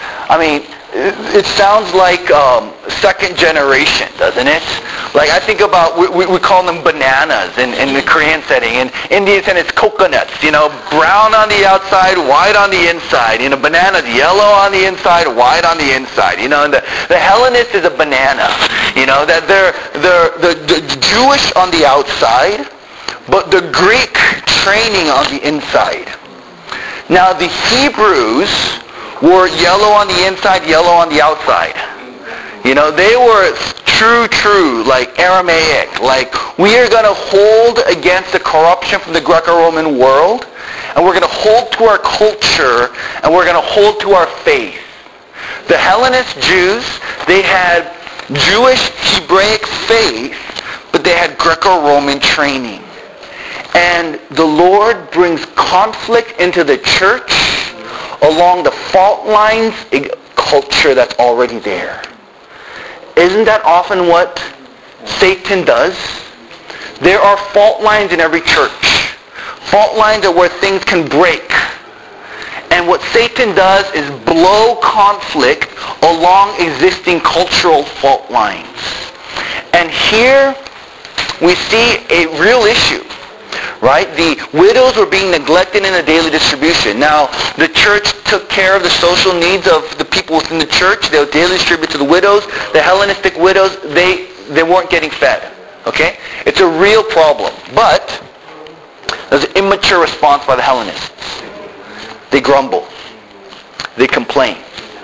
A: It sounds like second generation, doesn't it? Like I think about, we call them bananas in the Korean setting. In Indian setting, it's coconuts. Brown on the outside, white on the inside. Bananas, yellow on the inside, white on the inside. And the Hellenist is a banana. That they're Jewish on the outside, but the Greek training on the inside. Now the Hebrews were yellow on the inside, yellow on the outside. They were true, like Aramaic. Like, we are going to hold against the corruption from the Greco-Roman world, and we're going to hold to our culture, and we're going to hold to our faith. The Hellenist Jews, they had Jewish Hebraic faith, but they had Greco-Roman training. And the Lord brings conflict into the church along the fault lines, a culture that's already there. Isn't that often what Satan does? There are fault lines in every church. Fault lines are where things can break. And what Satan does is blow conflict along existing cultural fault lines. And here we see a real issue. Right? The widows were being neglected in the daily distribution. Now, the church took care of the social needs of the people within the church. They would daily distribute to the widows. The Hellenistic widows, they weren't getting fed. Okay? It's a real problem. But there's an immature response by the Hellenists. They grumble. They complain.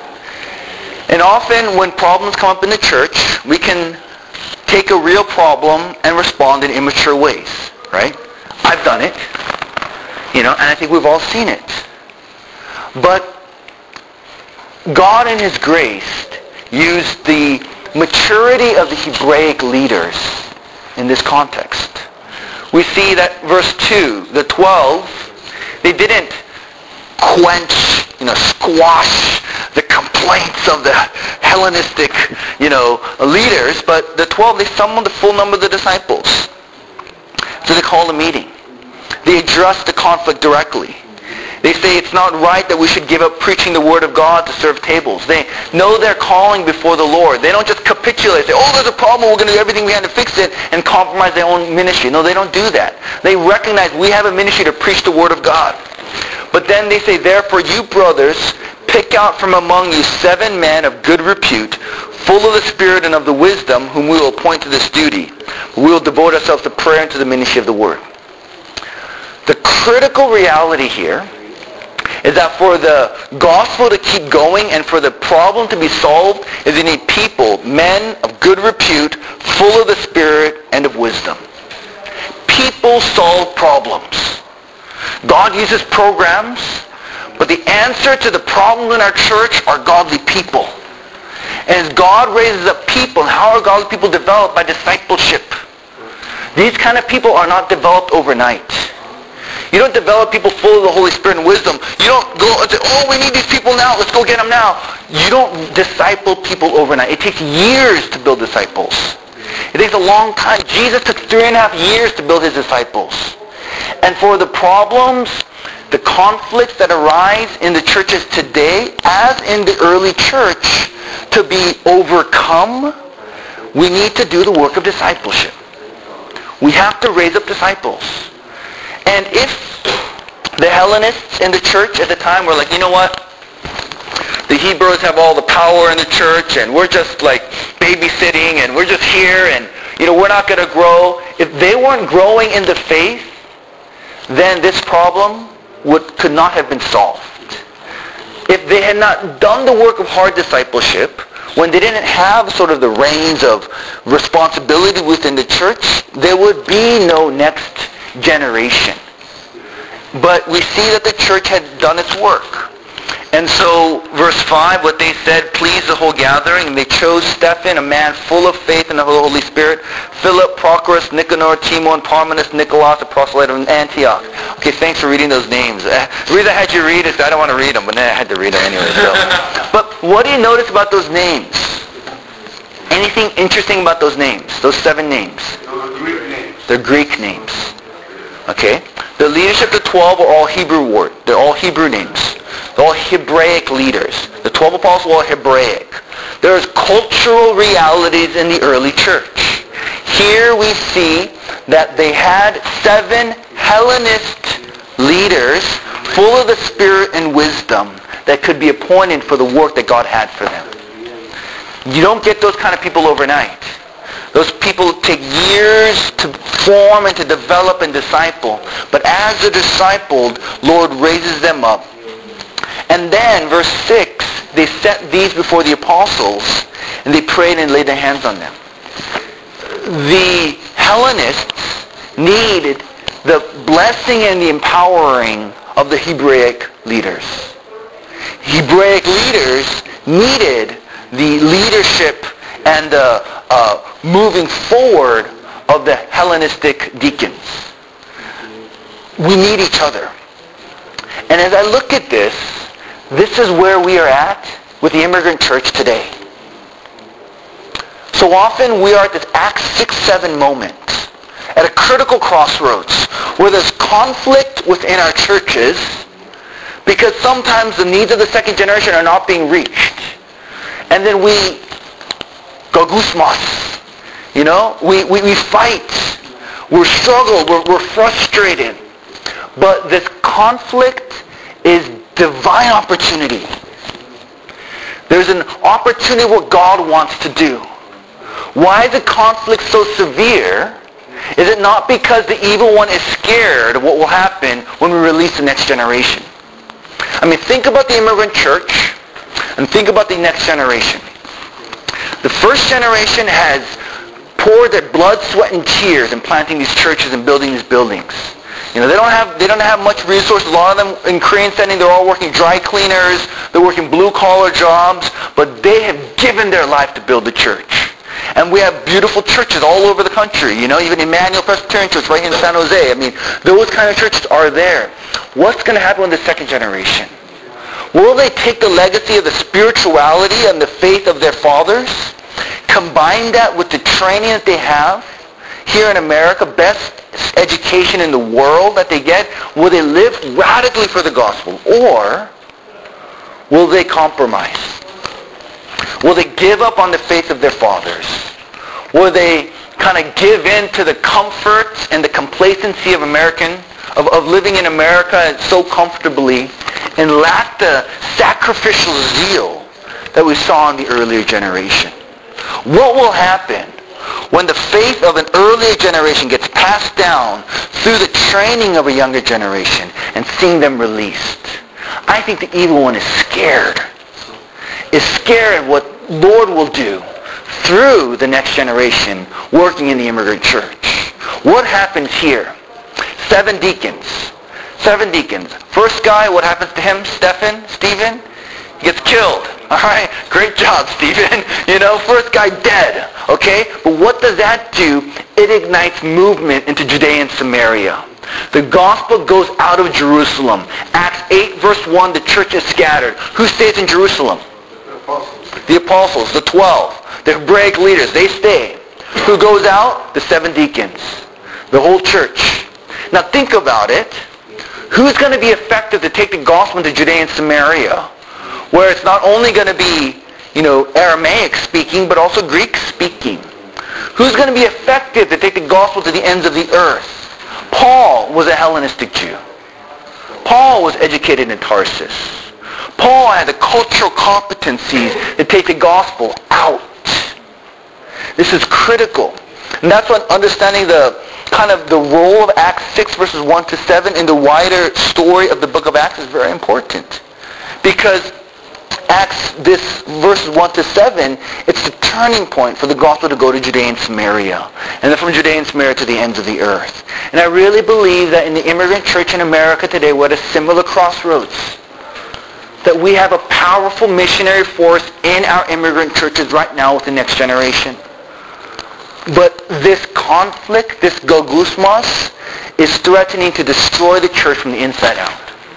A: And often when problems come up in the church, we can take a real problem and respond in immature ways. Right? I've done it, and I think we've all seen it. But God in His grace used the maturity of the Hebraic leaders in this context. We see that verse 2, the 12, they didn't quench, squash the complaints of the Hellenistic, leaders, but the 12, they summoned the full number of the disciples. So they call a meeting. They address the conflict directly. They say it's not right that we should give up preaching the Word of God to serve tables. They know their calling before the Lord. They don't just capitulate, say, there's a problem, we're going to do everything we can to fix it, and compromise their own ministry. No, they don't do that. They recognize we have a ministry to preach the Word of God. But then they say, therefore you brothers, pick out from among you 7 men of good repute, full of the Spirit and of the wisdom, whom we will appoint to this duty. We will devote ourselves to prayer and to the ministry of the Word. The critical reality here is that for the gospel to keep going and for the problem to be solved is you need people, men of good repute, full of the Spirit and of wisdom. People solve problems. God uses programs, but the answer to the problems in our church are godly people. And as God raises up people, and how are godly people developed? By discipleship. These kind of people are not developed overnight. You don't develop people full of the Holy Spirit and wisdom. You don't go and say, oh, we need these people now. Let's go get them now. You don't disciple people overnight. It takes years to build disciples. It takes a long time. Jesus took 3.5 years to build his disciples. And for the problems, the conflicts that arise in the churches today, as in the early church, to be overcome, we need to do the work of discipleship. We have to raise up disciples. And if the Hellenists in the church at the time were like, you know what? The Hebrews have all the power in the church and we're just like babysitting and we're just here and, we're not going to grow. If they weren't growing in the faith, then this problem could not have been solved. If they had not done the work of hard discipleship, when they didn't have sort of the reins of responsibility within the church, there would be no next generation. But we see that the church had done its work. And so, verse 5, what they said pleased the whole gathering, and they chose Stephen, a man full of faith in the Holy Spirit, Philip, Prochorus, Nicanor, Timon, Parmenas, Nicholas, a proselyte of Antioch. Okay, thanks for reading those names. The reason I had you read is I don't want to read them, but then I had to read them anyway. So. But what do you notice about those names? Anything interesting about those names? Those 7 names?
F: Greek names.
A: They're Greek names. Okay? The leadership of the 12 are all Hebrew words. They're all Hebrew names. They're all Hebraic leaders. The 12 apostles are all Hebraic. There's cultural realities in the early church. Here we see that they had 7 Hellenist leaders full of the Spirit and wisdom that could be appointed for the work that God had for them. You don't get those kind of people overnight. Those people take years to form and to develop and disciple. But as they're discipled, Lord raises them up. And then, verse 6, they set these before the apostles, and they prayed and laid their hands on them. The Hellenists needed the blessing and the empowering of the Hebraic leaders. Hebraic leaders needed the leadership and the moving forward of the Hellenistic deacons. We need each other. And as I look at this is where we are at with the immigrant church today. So often we are at this Acts 6-7 moment, at a critical crossroads, where there's conflict within our churches because sometimes the needs of the second generation are not being reached. And then we gagusmas, we fight, we're struggled, we're frustrated. But this conflict is divine opportunity. There's an opportunity what God wants to do. Why is the conflict so severe? Is it not because the evil one is scared of what will happen when we release the next generation? I mean, think about the immigrant church and think about the next generation. The first generation has poured their blood, sweat, and tears in planting these churches and building these buildings. They don't have much resources. A lot of them in Korean setting, they're all working dry cleaners, they're working blue-collar jobs, but they have given their life to build the church. And we have beautiful churches all over the country, even Emmanuel Presbyterian Church right here in San Jose. I mean, those kind of churches are there. What's going to happen with the second generation? Will they take the legacy of the spirituality and the faith of their fathers, combine that with the training that they have here in America, best education in the world that they get? Will they live radically for the gospel? Or will they compromise? Will they give up on the faith of their fathers? Will they kind of give in to the comforts and the complacency of of living in America so comfortably and lack the sacrificial zeal that we saw in the earlier generation? What will happen when the faith of an earlier generation gets passed down through the training of a younger generation and seeing them released? I think the evil one is scared. Is scared what Lord will do through the next generation working in the immigrant church. What happens here? 7 deacons. 7 deacons. First guy, what happens to him? Stephen? He gets killed. All right? Great job, Stephen. First guy dead. Okay? But what does that do? It ignites movement into Judea and Samaria. The gospel goes out of Jerusalem. Acts 8 verse 1, the church is scattered. Who stays in Jerusalem? The apostles, the 12, the Hebraic leaders, they stay. Who goes out? The 7 deacons. The whole church. Now think about it. Who's going to be effective to take the gospel into Judea and Samaria, where it's not only going to be, Aramaic speaking, but also Greek speaking? Who's going to be effective to take the gospel to the ends of the earth? Paul was a Hellenistic Jew. Paul was educated in Tarsus. Paul had the cultural competencies to take the gospel out. This is critical. And that's what understanding the role of Acts 6 verses 1 to 7 in the wider story of the book of Acts is very important. Because this verses 1 to 7, it's the turning point for the gospel to go to Judea and Samaria. And then from Judea and Samaria to the ends of the earth. And I really believe that in the immigrant church in America today, we're at a similar crossroads. That we have a powerful missionary force in our immigrant churches right now with the next generation. But this conflict, this gogusmos, is threatening to destroy the church from the inside out.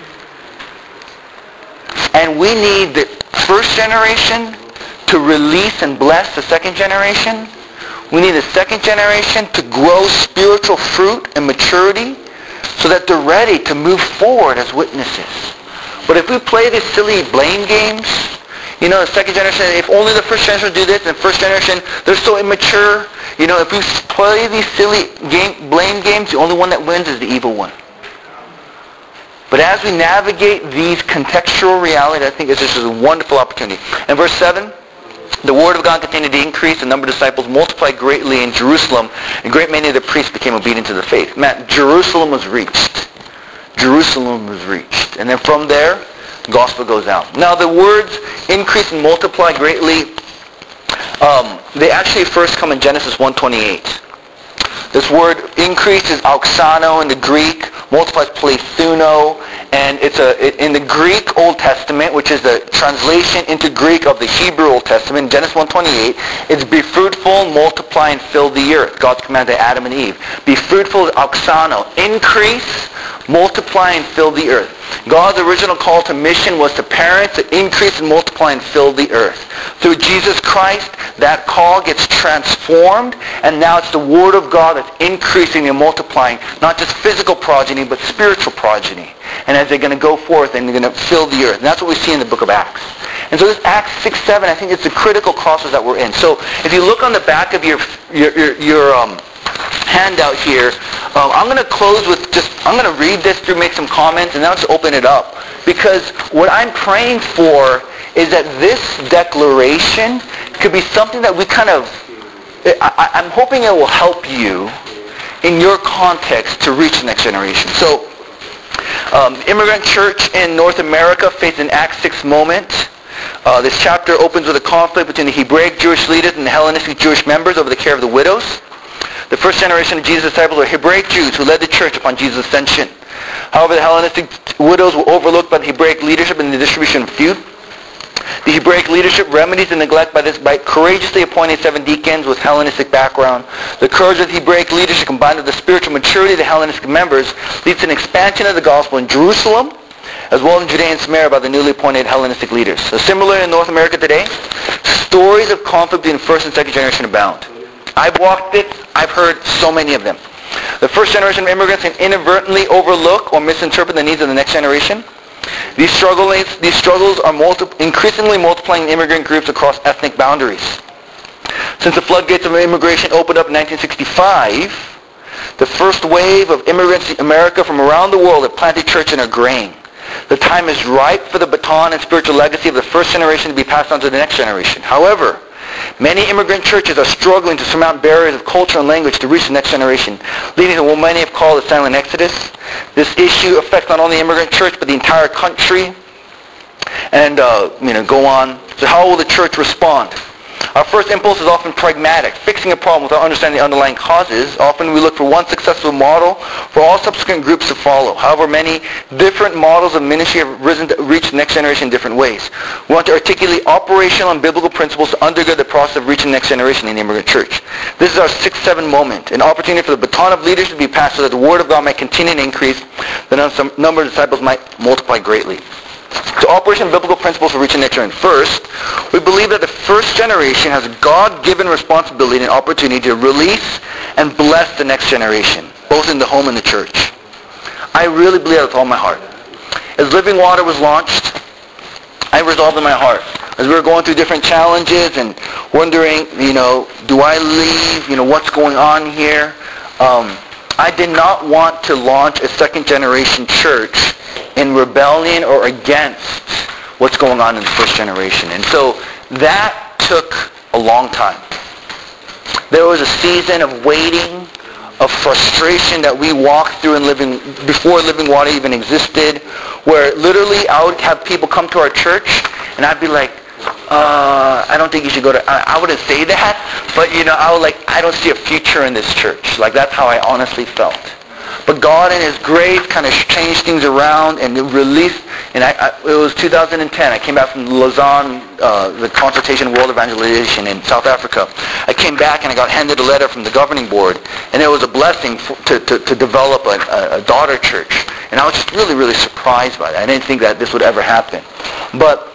A: And we need the first generation to release and bless the second generation. We need the second generation to grow spiritual fruit and maturity so that they're ready to move forward as witnesses. But if we play these silly blame games, the second generation, if only the first generation do this, and the first generation, they're so immature. If we play these silly blame games, the only one that wins is the evil one. But as we navigate these contextual realities, I think this is a wonderful opportunity. In verse 7, the word of God continued to increase, the number of disciples multiplied greatly in Jerusalem, and a great many of the priests became obedient to the faith. Jerusalem was reached. Jerusalem was reached. And then from there, the gospel goes out. Now the words increase and multiply greatly, they actually first come in Genesis 1:28. This word increase is auxano in the Greek, multiplies plethuno, and it's in the Greek Old Testament, which is the translation into Greek of the Hebrew Old Testament, Genesis 1:28, it's be fruitful, multiply, and fill the earth. God's command to Adam and Eve. Be fruitful is auxano. Increase, multiply, and fill the earth. God's original call to mission was to parent, to increase and multiply and fill the earth. Through Jesus Christ, that call gets transformed, and now it's the Word of God that's increasing and multiplying, not just physical progeny, but spiritual progeny. And as they're going to go forth and they're going to fill the earth. And that's what we see in the book of Acts. And so this Acts 6-7, I think it's the critical crossroads that we're in. So if you look on the back of your handout here, I'm going to close with I'm going to read this through, make some comments, and then I'll just open it up. Because what I'm praying for is that this declaration could be something that we I'm hoping it will help you in your context to reach the next generation. So, the immigrant church in North America faced an Acts 6 moment. This chapter opens with a conflict between the Hebraic Jewish leaders and the Hellenistic Jewish members over the care of the widows. The first generation of Jesus' disciples were Hebraic Jews who led the church upon Jesus' ascension. However, the Hellenistic widows were overlooked by the Hebraic leadership in the distribution of food. The Hebraic leadership remedies the neglect by courageously appointing 7 deacons with Hellenistic background. The courage of the Hebraic leadership combined with the spiritual maturity of the Hellenistic members leads to an expansion of the gospel in Jerusalem as well as in Judea and Samaria by the newly appointed Hellenistic leaders. So similar in North America today, stories of conflict between first and second generation abound. I've walked it. I've heard so many of them. The first generation of immigrants can inadvertently overlook or misinterpret the needs of the next generation. These struggles are increasingly multiplying immigrant groups across ethnic boundaries. Since the floodgates of immigration opened up in 1965, the first wave of immigrants to America from around the world have planted church and are graying. The time is ripe for the baton and spiritual legacy of the first generation to be passed on to the next generation. However, many immigrant churches are struggling to surmount barriers of culture and language to reach the next generation, leading to what many have called the silent exodus. This issue affects not only the immigrant church, but the entire country. and go on. So how will the church respond? Our first impulse is often pragmatic, fixing a problem without understanding the underlying causes. Often we look for one successful model for all subsequent groups to follow. However, many different models of ministry have risen to reach the next generation in different ways. We want to articulate operational and biblical principles to undergird the process of reaching the next generation in the immigrant church. This is our 6-7 moment, an opportunity for the baton of leadership to be passed so that the Word of God might continue to increase, the number of disciples might multiply greatly. So operation biblical principles for reaching next generation. First, we believe that the first generation has a God-given responsibility and opportunity to release and bless the next generation, both in the home and the church. I really believe that with all my heart. As Living Water was launched, I resolved in my heart, as we were going through different challenges and wondering, do I leave? What's going on here? I did not want to launch a second generation church in rebellion or against what's going on in the first generation. And so that took a long time. There was a season of waiting, of frustration that we walked through before Living Water even existed, where literally I would have people come to our church and I'd be like, I don't think you should go to, I wouldn't say that, but I don't see a future in this church. That's how I honestly felt. But God in His grace kind of changed things around and released, and it was 2010. I came back from Lausanne, the Consultation World Evangelization in South Africa. I came back and I got handed a letter from the governing board, and it was a blessing to develop a daughter church. And I was just really, really surprised by that. I didn't think that this would ever happen. But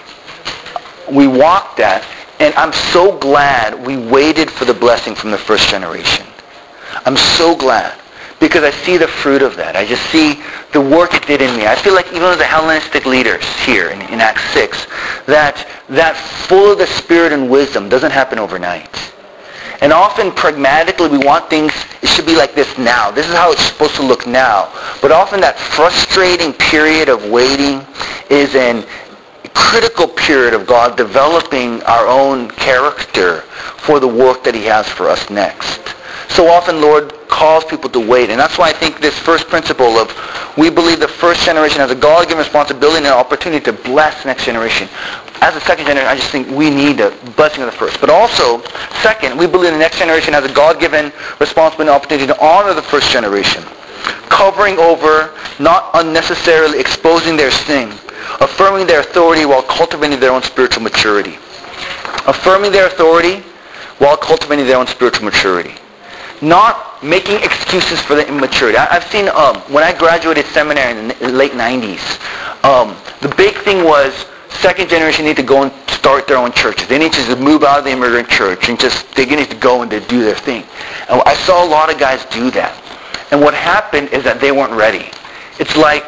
A: we walked that, and I'm so glad we waited for the blessing from the first generation. I'm so glad. Because I see the fruit of that. I just see the work it did in me. I feel like even with the Hellenistic leaders here in Acts 6, that full of the Spirit and wisdom doesn't happen overnight. And often, pragmatically, we want things, it should be like this now. This is how it's supposed to look now. But often that frustrating period of waiting is a critical period of God developing our own character for the work that He has for us next. So often, Lord calls people to wait. And that's why I think this first principle of we believe the first generation has a God-given responsibility and an opportunity to bless the next generation. As a second generation, I just think we need the blessing of the first. But also, second, we believe the next generation has a God-given responsibility and opportunity to honor the first generation, covering over, not unnecessarily exposing their sin, affirming their authority while cultivating their own spiritual maturity. Affirming their authority while cultivating their own spiritual maturity. Not making excuses for the immaturity. I've seen, when I graduated seminary in the late 90s, the big thing was second generation need to go and start their own churches. They need to just move out of the immigrant church and they need to go and to do their thing. And I saw a lot of guys do that. And what happened is that they weren't ready. It's like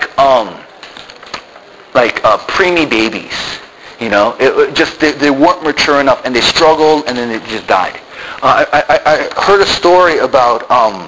A: preemie babies. They weren't mature enough and they struggled and then they just died. I heard a story about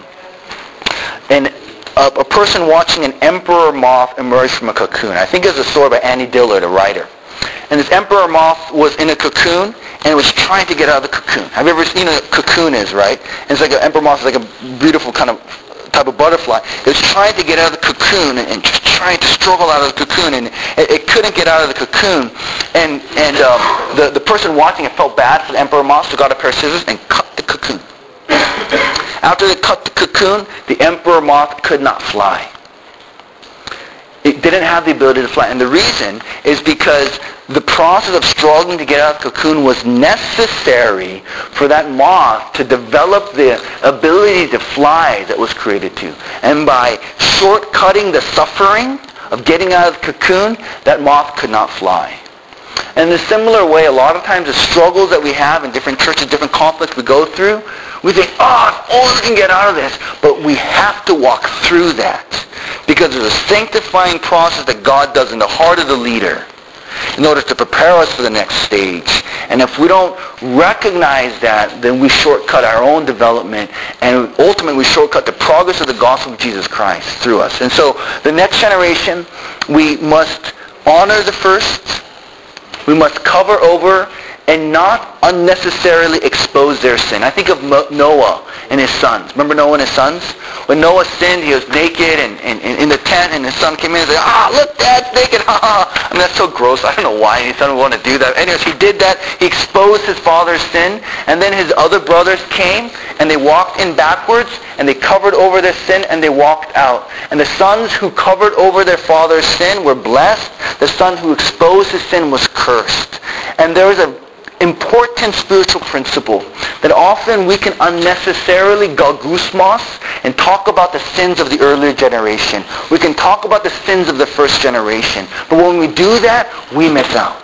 A: a person watching an emperor moth emerge from a cocoon. I think it's a story by Annie Dillard, a writer. And this emperor moth was in a cocoon and it was trying to get out of the cocoon. Have you ever seen what a cocoon is, right? And it's like an emperor moth is like a beautiful type of butterfly. It was trying to get out of the cocoon and just trying to struggle out of the cocoon, and it couldn't get out of the cocoon. And the person watching it felt bad for the emperor moth, so got a pair of scissors and cut the cocoon. After they cut the cocoon, the emperor moth could not fly. It didn't have the ability to fly. And the reason is because the process of struggling to get out of the cocoon was necessary for that moth to develop the ability to fly that was created to. And by shortcutting the suffering of getting out of the cocoon, that moth could not fly. And in a similar way, a lot of times the struggles that we have in different churches, different conflicts we go through, we think, if only we can get out of this. But we have to walk through that. Because there's a sanctifying process that God does in the heart of the leader in order to prepare us for the next stage. And if we don't recognize that, then we shortcut our own development, and ultimately we shortcut the progress of the gospel of Jesus Christ through us. And so the next generation, we must honor the first, we must cover over, and not unnecessarily expose their sin. I think of Noah and his sons. Remember Noah and his sons? When Noah sinned, he was naked and in the tent, and his son came in and said, look, Dad, naked, I mean, that's so gross. I don't know why he doesn't want to do that. Anyways, he did that. He exposed his father's sin, and then his other brothers came, and they walked in backwards, and they covered over their sin, and they walked out. And the sons who covered over their father's sin were blessed. The son who exposed his sin was cursed. And there is an important spiritual principle that often we can unnecessarily galgusmos and talk about the sins of the earlier generation. We can talk about the sins of the first generation. But when we do that, we miss out.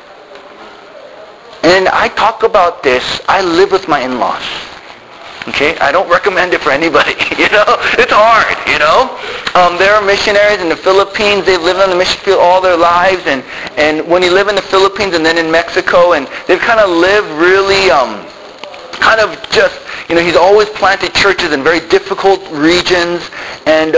A: And I talk about this. I live with my in-laws. Okay? I don't recommend it for anybody. It's hard, There are missionaries in the Philippines. They've lived on the mission field all their lives. And when you live in the Philippines and then in Mexico, and they've kind of lived really kind of just, he's always planted churches in very difficult regions. And,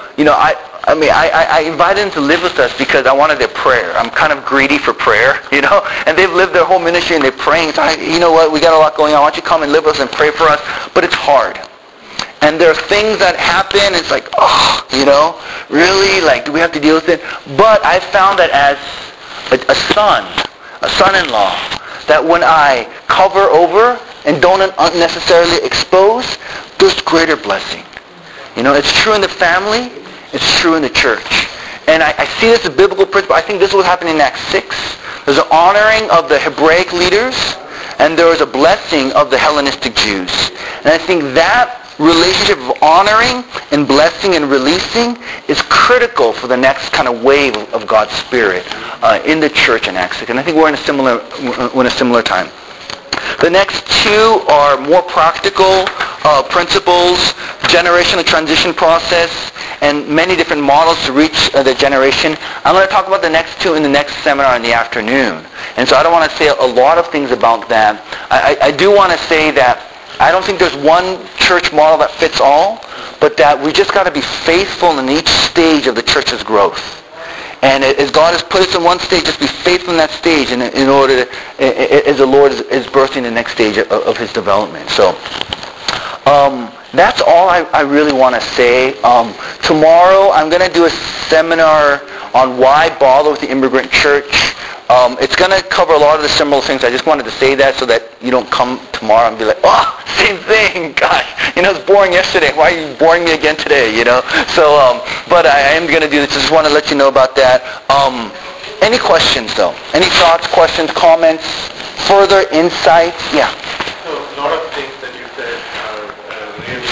A: I invited them to live with us because I wanted their prayer. I'm kind of greedy for prayer, And they've lived their whole ministry and they're praying. So you know what? We got a lot going on. Why don't you come and live with us and pray for us? But it's hard. And there are things that happen. It's like, really? Like, do we have to deal with it? But I found that as a son-in-law, that when I cover over and don't unnecessarily expose, there's greater blessing. It's true in the family. It's true in the church. And I see this as a biblical principle. I think this is what happened in Acts 6. There's an honoring of the Hebraic leaders, and there was a blessing of the Hellenistic Jews. And I think that relationship of honoring and blessing and releasing is critical for the next kind of wave of God's Spirit in the church in Acts 6. And I think we're in a similar time. The next two are more practical principles, generational transition process, and many different models to reach the generation. I'm going to talk about the next two in the next seminar in the afternoon. And so I don't want to say a lot of things about that. I do want to say that I don't think there's one church model that fits all, but that we just got to be faithful in each stage of the church's growth. And as God has put us in one stage, just be faithful in that stage in order to, as the Lord is birthing the next stage of His development. So that's all I really want to say. Tomorrow I'm going to do a seminar on why bother with the immigrant church. It's going to cover a lot of the similar things. I just wanted to say that so that you don't come tomorrow and be like, same thing. Gosh, it's boring yesterday. Why are you boring me again today? So, but I am going to do this. I just want to let you know about that. Any questions, though? Any thoughts, questions, comments, further insights? Yeah.
F: So a lot of things that you said are really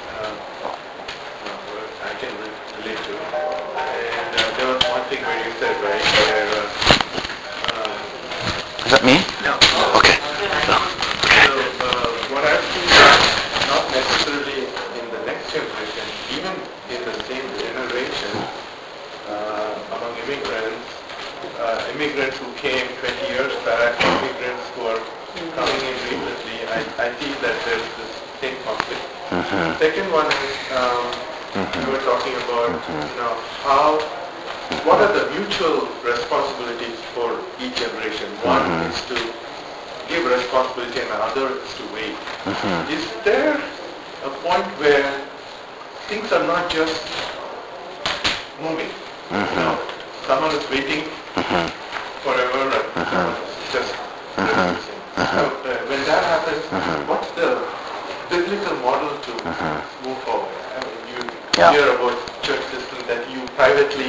F: I can relate to. And there was one thing where you said, right, where
A: is that me?
F: No.
A: Okay.
F: So what I've seen is not necessarily in the next generation, even in the same generation, among immigrants who came 20 years back, immigrants who are coming in recently, I see that there's this same conflict. Second one is you were talking about what are the mutual responsibilities for each generation. One is to give responsibility and the other is to wait. Is there a point where things are not just moving? Someone is waiting forever and someone is just refusing. So when that happens, what's the biblical model to move forward? I mean, you hear about church systems that you privately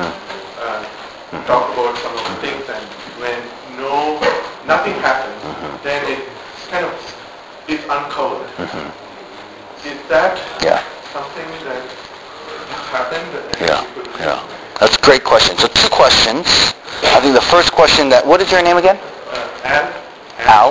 F: talk about some of the things, and when nothing happens, then it's kind of is uncovered. Is that something that happened?
A: That's a great question. So two questions. I think the first question what is your name again? Al?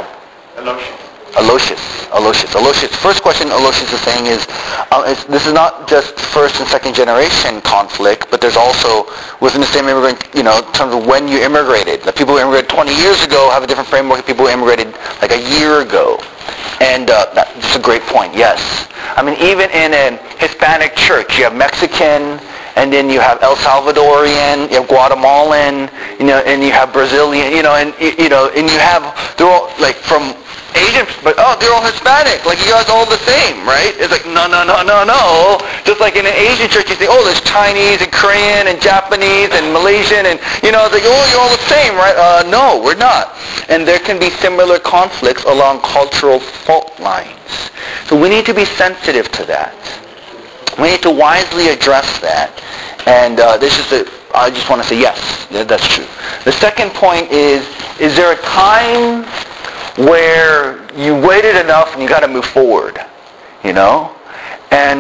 A: Aloysius. First question Aloysius is saying is, this is not just first and second generation conflict, but there's also within the same immigrant, in terms of when you immigrated. The people who immigrated 20 years ago have a different framework than people who immigrated like a year ago. And that's a great point, yes. I mean, even in a Hispanic church, you have Mexican, and then you have El Salvadorian, you have Guatemalan, and you have Brazilian, and you have, they're all like from Asian, but they're all Hispanic. Like you guys all the same, right? It's like no. Just like in an Asian church, you say, there's Chinese and Korean and Japanese and Malaysian, and it's like, you're all the same, right? No, we're not. And there can be similar conflicts along cultural fault lines. So we need to be sensitive to that. We need to wisely address that. And I just want to say yes, that's true. The second point is there a time where you waited enough and you got to move forward, And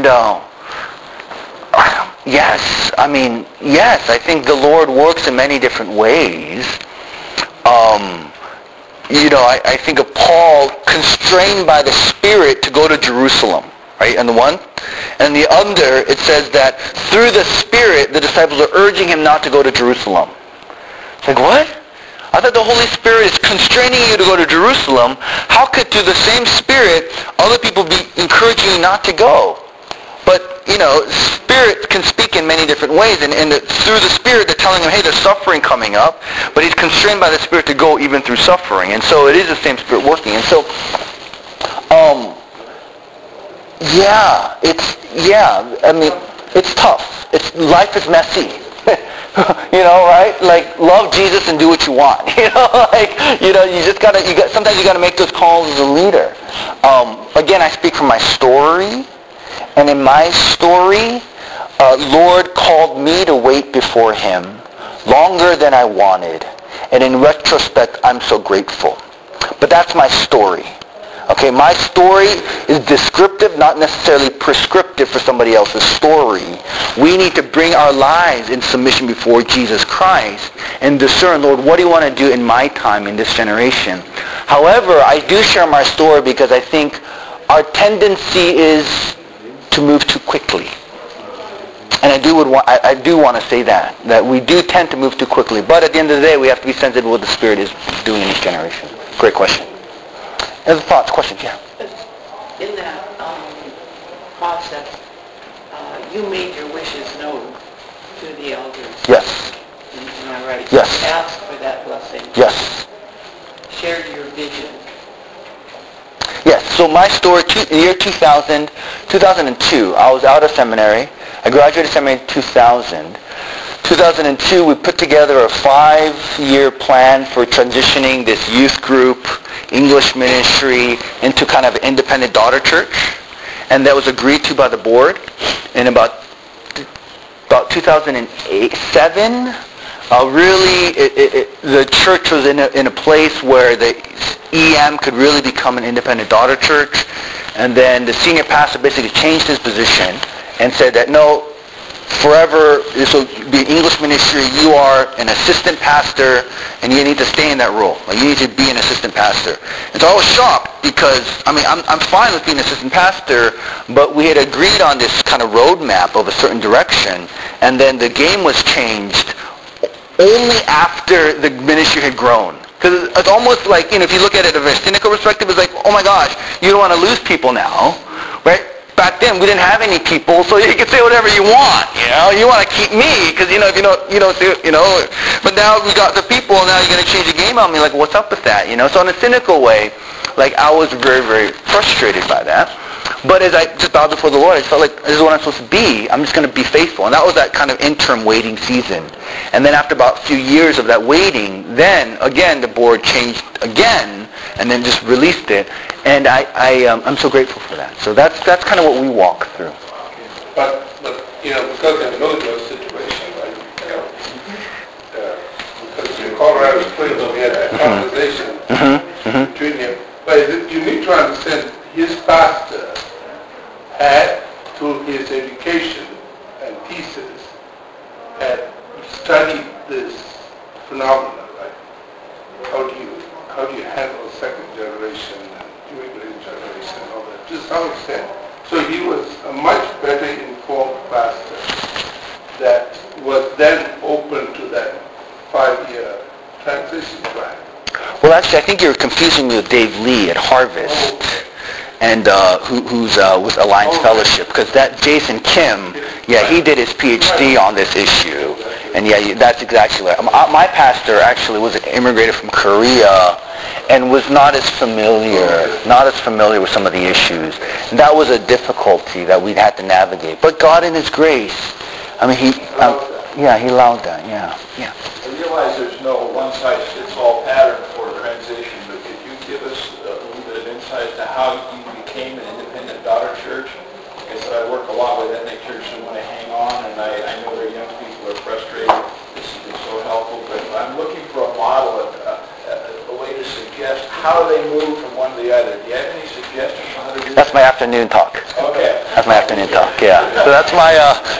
A: yes, I think the Lord works in many different ways. I think of Paul constrained by the Spirit to go to Jerusalem, right? And the one. And the other, it says that through the Spirit, the disciples are urging him not to go to Jerusalem. It's like, what? I thought the Holy Spirit is constraining you to go to Jerusalem. How could, through the same Spirit, other people be encouraging you not to go? But, Spirit can speak in many different ways. And through the Spirit, they're telling him, hey, there's suffering coming up. But he's constrained by the Spirit to go even through suffering. And so it is the same Spirit working. And so, it's tough. Life is messy. Right? Like, love Jesus and do what you want. Sometimes you gotta make those calls as a leader. Again, I speak from my story. And in my story, Lord called me to wait before him longer than I wanted. And in retrospect, I'm so grateful. But that's my story. Okay, my story is descriptive, not necessarily prescriptive for somebody else's story. We need to bring our lives in submission before Jesus Christ and discern, Lord, what do you want to do in my time, in this generation? However, I do share my story because I think our tendency is to move too quickly. And I do want to say that we do tend to move too quickly. But at the end of the day, we have to be sensitive to what the Spirit is doing in each generation. Great question. Other thoughts, questions? Yeah.
E: In that process, you made your wishes known to the elders.
A: Yes.
E: Am I right?
A: Yes.
E: You asked for that blessing.
A: Yes.
E: Shared your vision.
A: Yes. So my story, year 2000, 2002, I was out of seminary. I graduated seminary in 2000. 2002, we put together a 5-year plan for transitioning this youth group, English ministry, into kind of an independent daughter church. And that was agreed to by the board. In about 2007, the church was in a place where the EM could really become an independent daughter church. And then the senior pastor basically changed his position and said that, no, forever, this will be an English ministry. You are an assistant pastor, and you need to stay in that role. Like, you need to be an assistant pastor. And so I was shocked because, I'm fine with being an assistant pastor, but we had agreed on this kind of roadmap of a certain direction, and then the game was changed only after the ministry had grown. Because it's almost like, if you look at it from a cynical perspective, it's like, oh my gosh, you don't want to lose people now, right? Back then, we didn't have any people, so you can say whatever you want, You want to keep me, because, if you don't do, But now we got the people, and now you're going to change the game on me, like, what's up with that, So in a cynical way, like, I was very, very frustrated by that. But as I just bowed before the Lord, I felt like this is what I'm supposed to be. I'm just going to be faithful. And that was that kind of interim waiting season. And then after about a few years of that waiting, then, again, the board changed again, and then just released it. And I'm so grateful for that. So that's kind of what we walk through.
F: But because I know your situation, right? Because in Colorado Springs, we had that conversation between you. But you need to understand, his pastor had, through his education and thesis, had studied this phenomenon, right? How do you handle second generation and immigrant generation and all that, to some extent. So he was a much better informed pastor that was then open to that 5-year transition plan.
A: Well, actually, I think you're confusing me with Dave Lee at Harvest. And who's with Alliance Fellowship, because that Jason Kim, he did his PhD on this issue, And yeah, that's exactly right. My pastor actually was immigrated from Korea and was not as familiar with some of the issues. And that was a difficulty that we'd had to navigate. But God in His grace, I mean, He allowed that. Yeah.
G: I realize there's no one-size-fits-all pattern for transition, but could you give us a little bit of insight to how you became an independent daughter church? Like I said, I work a lot with ethnic churches that want to hang on, and I know their young people are frustrated. This has been so helpful, but I'm looking for a model, a way to suggest how do they move from one to the other. Do you have any suggestions on how to do that?
A: That's my afternoon talk.
G: Okay.
A: That's my afternoon talk, yeah. So that's my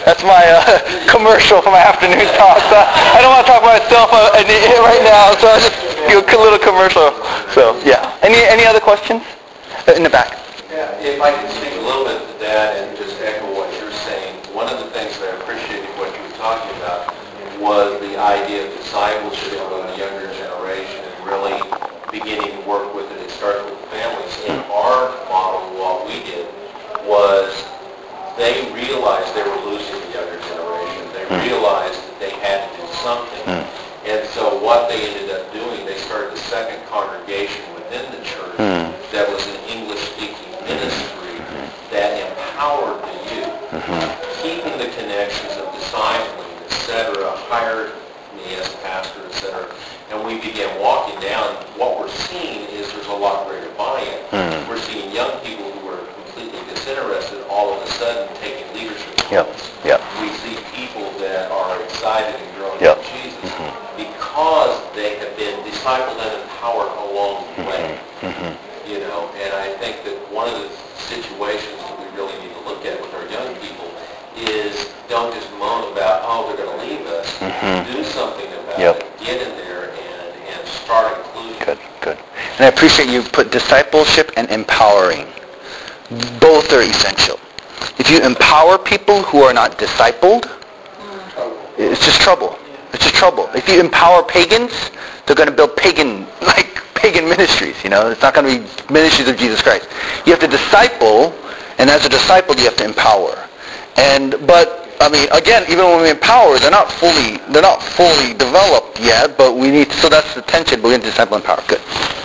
A: commercial for my afternoon talk. So I don't want to talk about myself right now, so I'll just do a little commercial. So, yeah. Any other questions? In the back.
K: Yeah, if I could speak a little bit to that and just echo what you're saying, one of the things that I appreciated what you were talking about was the idea of discipleship of the younger generation and really beginning to work with it. It starts with families. In our model, what we did was they realized they were losing the younger generation. They realized that they had to do something. And so what they ended up doing, they started a second congregation within the church that was an English-speaking ministry that empowered the youth, keeping the connections of discipling, etc., hired me as pastor, etc., and we began walking down. What we're seeing is there's a lot greater buy-in. We're seeing young people who are completely disinterested all of a sudden taking leadership roles. We see people that are excited and growing in Jesus because they have been discipled and empowered along the way. You know, and I think that one of the situations that we really need to look at with our young people is don't just moan about, oh, they're going to leave us. Do something about it. Get in there and start including.
A: Good. And I appreciate you put discipleship and empowering. Both are essential. If you empower people who are not discipled, it's just trouble. If you empower pagans, they're going to build pagan ministries, you know. It's not going to be ministries of Jesus Christ. You have to disciple, and as a disciple, you have to empower. But I mean, again, even when we empower, they're not fully developed yet. But we need, so that's the tension. But we need to disciple and empower. Good.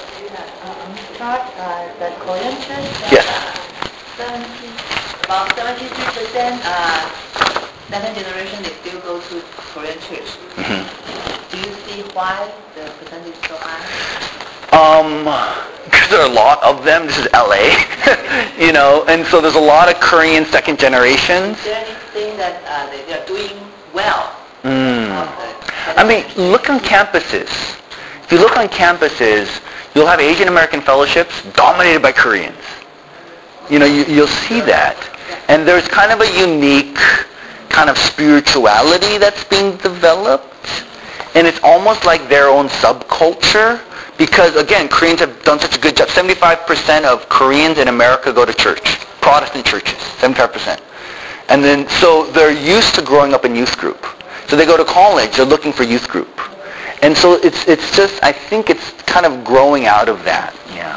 C: The Korean church.
A: Yes.
C: About 73% second generation they still go to Korean church. Do you see why the percentage is so high?
A: Because there are a lot of them. This is LA, you know, and so there's a lot of Korean second generations.
C: Is there anything that they are doing well?
A: I mean, look on campuses. If you look on campuses, you'll have Asian American fellowships dominated by Koreans. You know, you'll see that. And there's kind of a unique kind of spirituality that's being developed. And it's almost like their own subculture. Because, again, Koreans have done such a good job. 75% of Koreans in America go to church. Protestant churches. 75%. And then, so they're used to growing up in youth group. So they go to college, they're looking for youth group. And so it's just, I think it's kind of growing out of that. Yeah.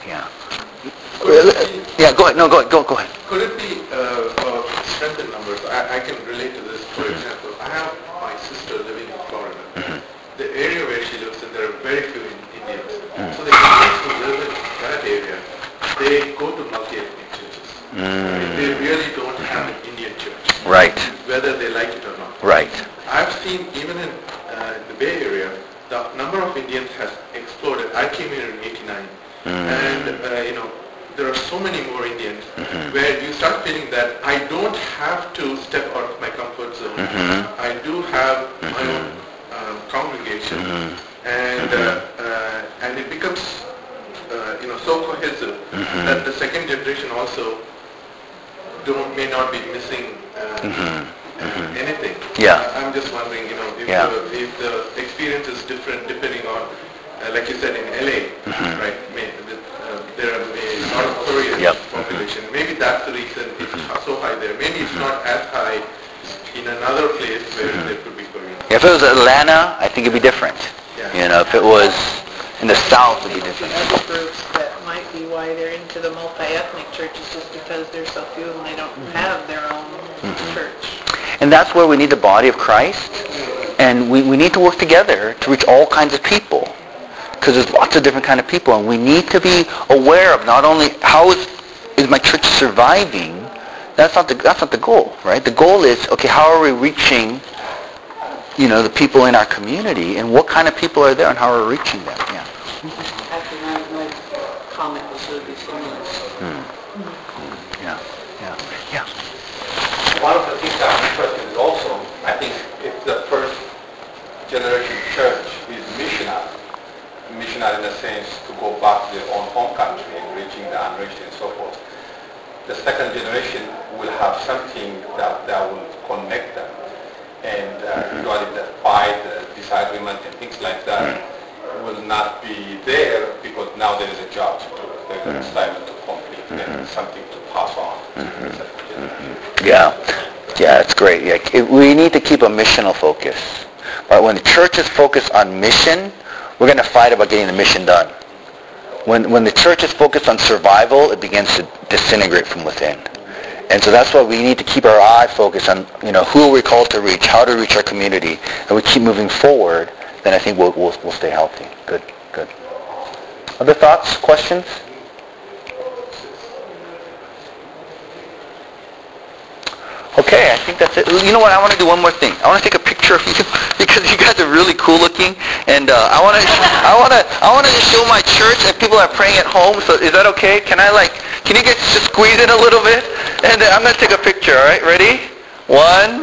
A: Yeah, go ahead. No, go ahead.
F: Could it be strength in numbers? I can relate to this. For example, I have my sister living in Florida. The area where she lives in, there are very few Indians. So the Indians who live in that area, they go to multi-ethnic churches. They really don't have an Indian church.
A: Right.
F: Whether they like it or not.
A: Right.
F: I've seen even in the Bay Area, the number of Indians has exploded. I came here in '89, and you know, there are so many more Indians where you start feeling that I don't have to step out of my comfort zone. I do have my own congregation, and it becomes you know, so cohesive that the second generation also may not be missing anything. I'm just wondering, you know, if the experience is different depending on, like you said, in LA, right? There are a lot of Korean population. Maybe that's the reason it's so high there. Maybe it's not as high in another place where there could be Korean.
A: If it was Atlanta, I think it'd be different. You know, if it was in the South, it'd be different.
E: Other groups that might be why they're into the multi-ethnic churches just because there's so few and they don't have their own church.
A: And that's where we need the body of Christ And we need to work together to reach all kinds of people, because there's lots of different kind of people, and we need to be aware of not only how is my church surviving. That's not the goal, right? The goal is, okay, how are we reaching, the people in our community, and what kind of people are there, and how are we reaching them? Yeah.
E: Actually, my comment was going to be similar.
A: Yeah.
K: One of the things I'm interested in is also, I think, if the first generation church is missionary in the sense to go back to their own home country and reaching the unreached and so forth. The second generation will have something that will connect them. And usually the fight, the disagreement and things like that will not be there, because now there is a job to do. There's an assignment to complete and something to pass on to the second generation.
A: Yeah, it's great. We need to keep a missional focus. Right? When the church is focused on mission, we're going to fight about getting the mission done. When the church is focused on survival, it begins to disintegrate from within. And so that's why we need to keep our eye focused on, who are we called to reach, how to reach our community, and we keep moving forward, then I think we'll stay healthy. Good. Other thoughts, questions? Okay, I think that's it. You know what? I want to do one more thing. I want to take a picture of you because you guys are really cool looking, and I want to show my church that people are praying at home. So is that okay? Can you guys just squeeze in a little bit? And I'm going to take a picture. All right, ready? 1, 2,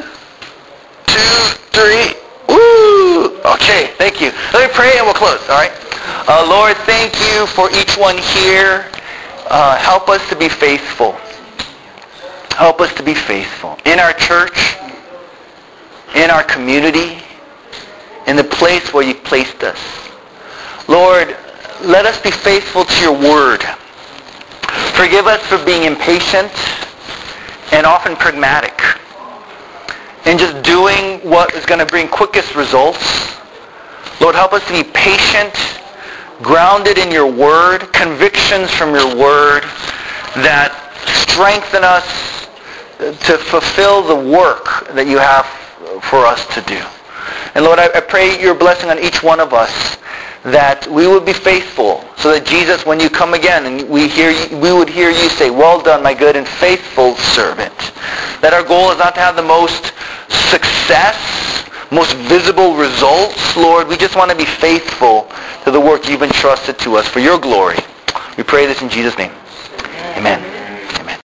A: 3. Woo! Okay, thank you. Let me pray and we'll close. All right. Lord, thank you for each one here. Help us to be faithful. Help us to be faithful in our church, in our community, in the place where you've placed us. Lord, let us be faithful to your word. Forgive us for being impatient and often pragmatic, and just doing what is going to bring quickest results. Lord, help us to be patient, grounded in your word, convictions from your word that strengthen us to fulfill the work that you have for us to do. And Lord, I pray your blessing on each one of us, that we would be faithful, so that Jesus, when you come again, and we would hear you say, well done, my good and faithful servant. That our goal is not to have the most success, most visible results, Lord. We just want to be faithful to the work you've entrusted to us for your glory. We pray this in Jesus' name. Amen.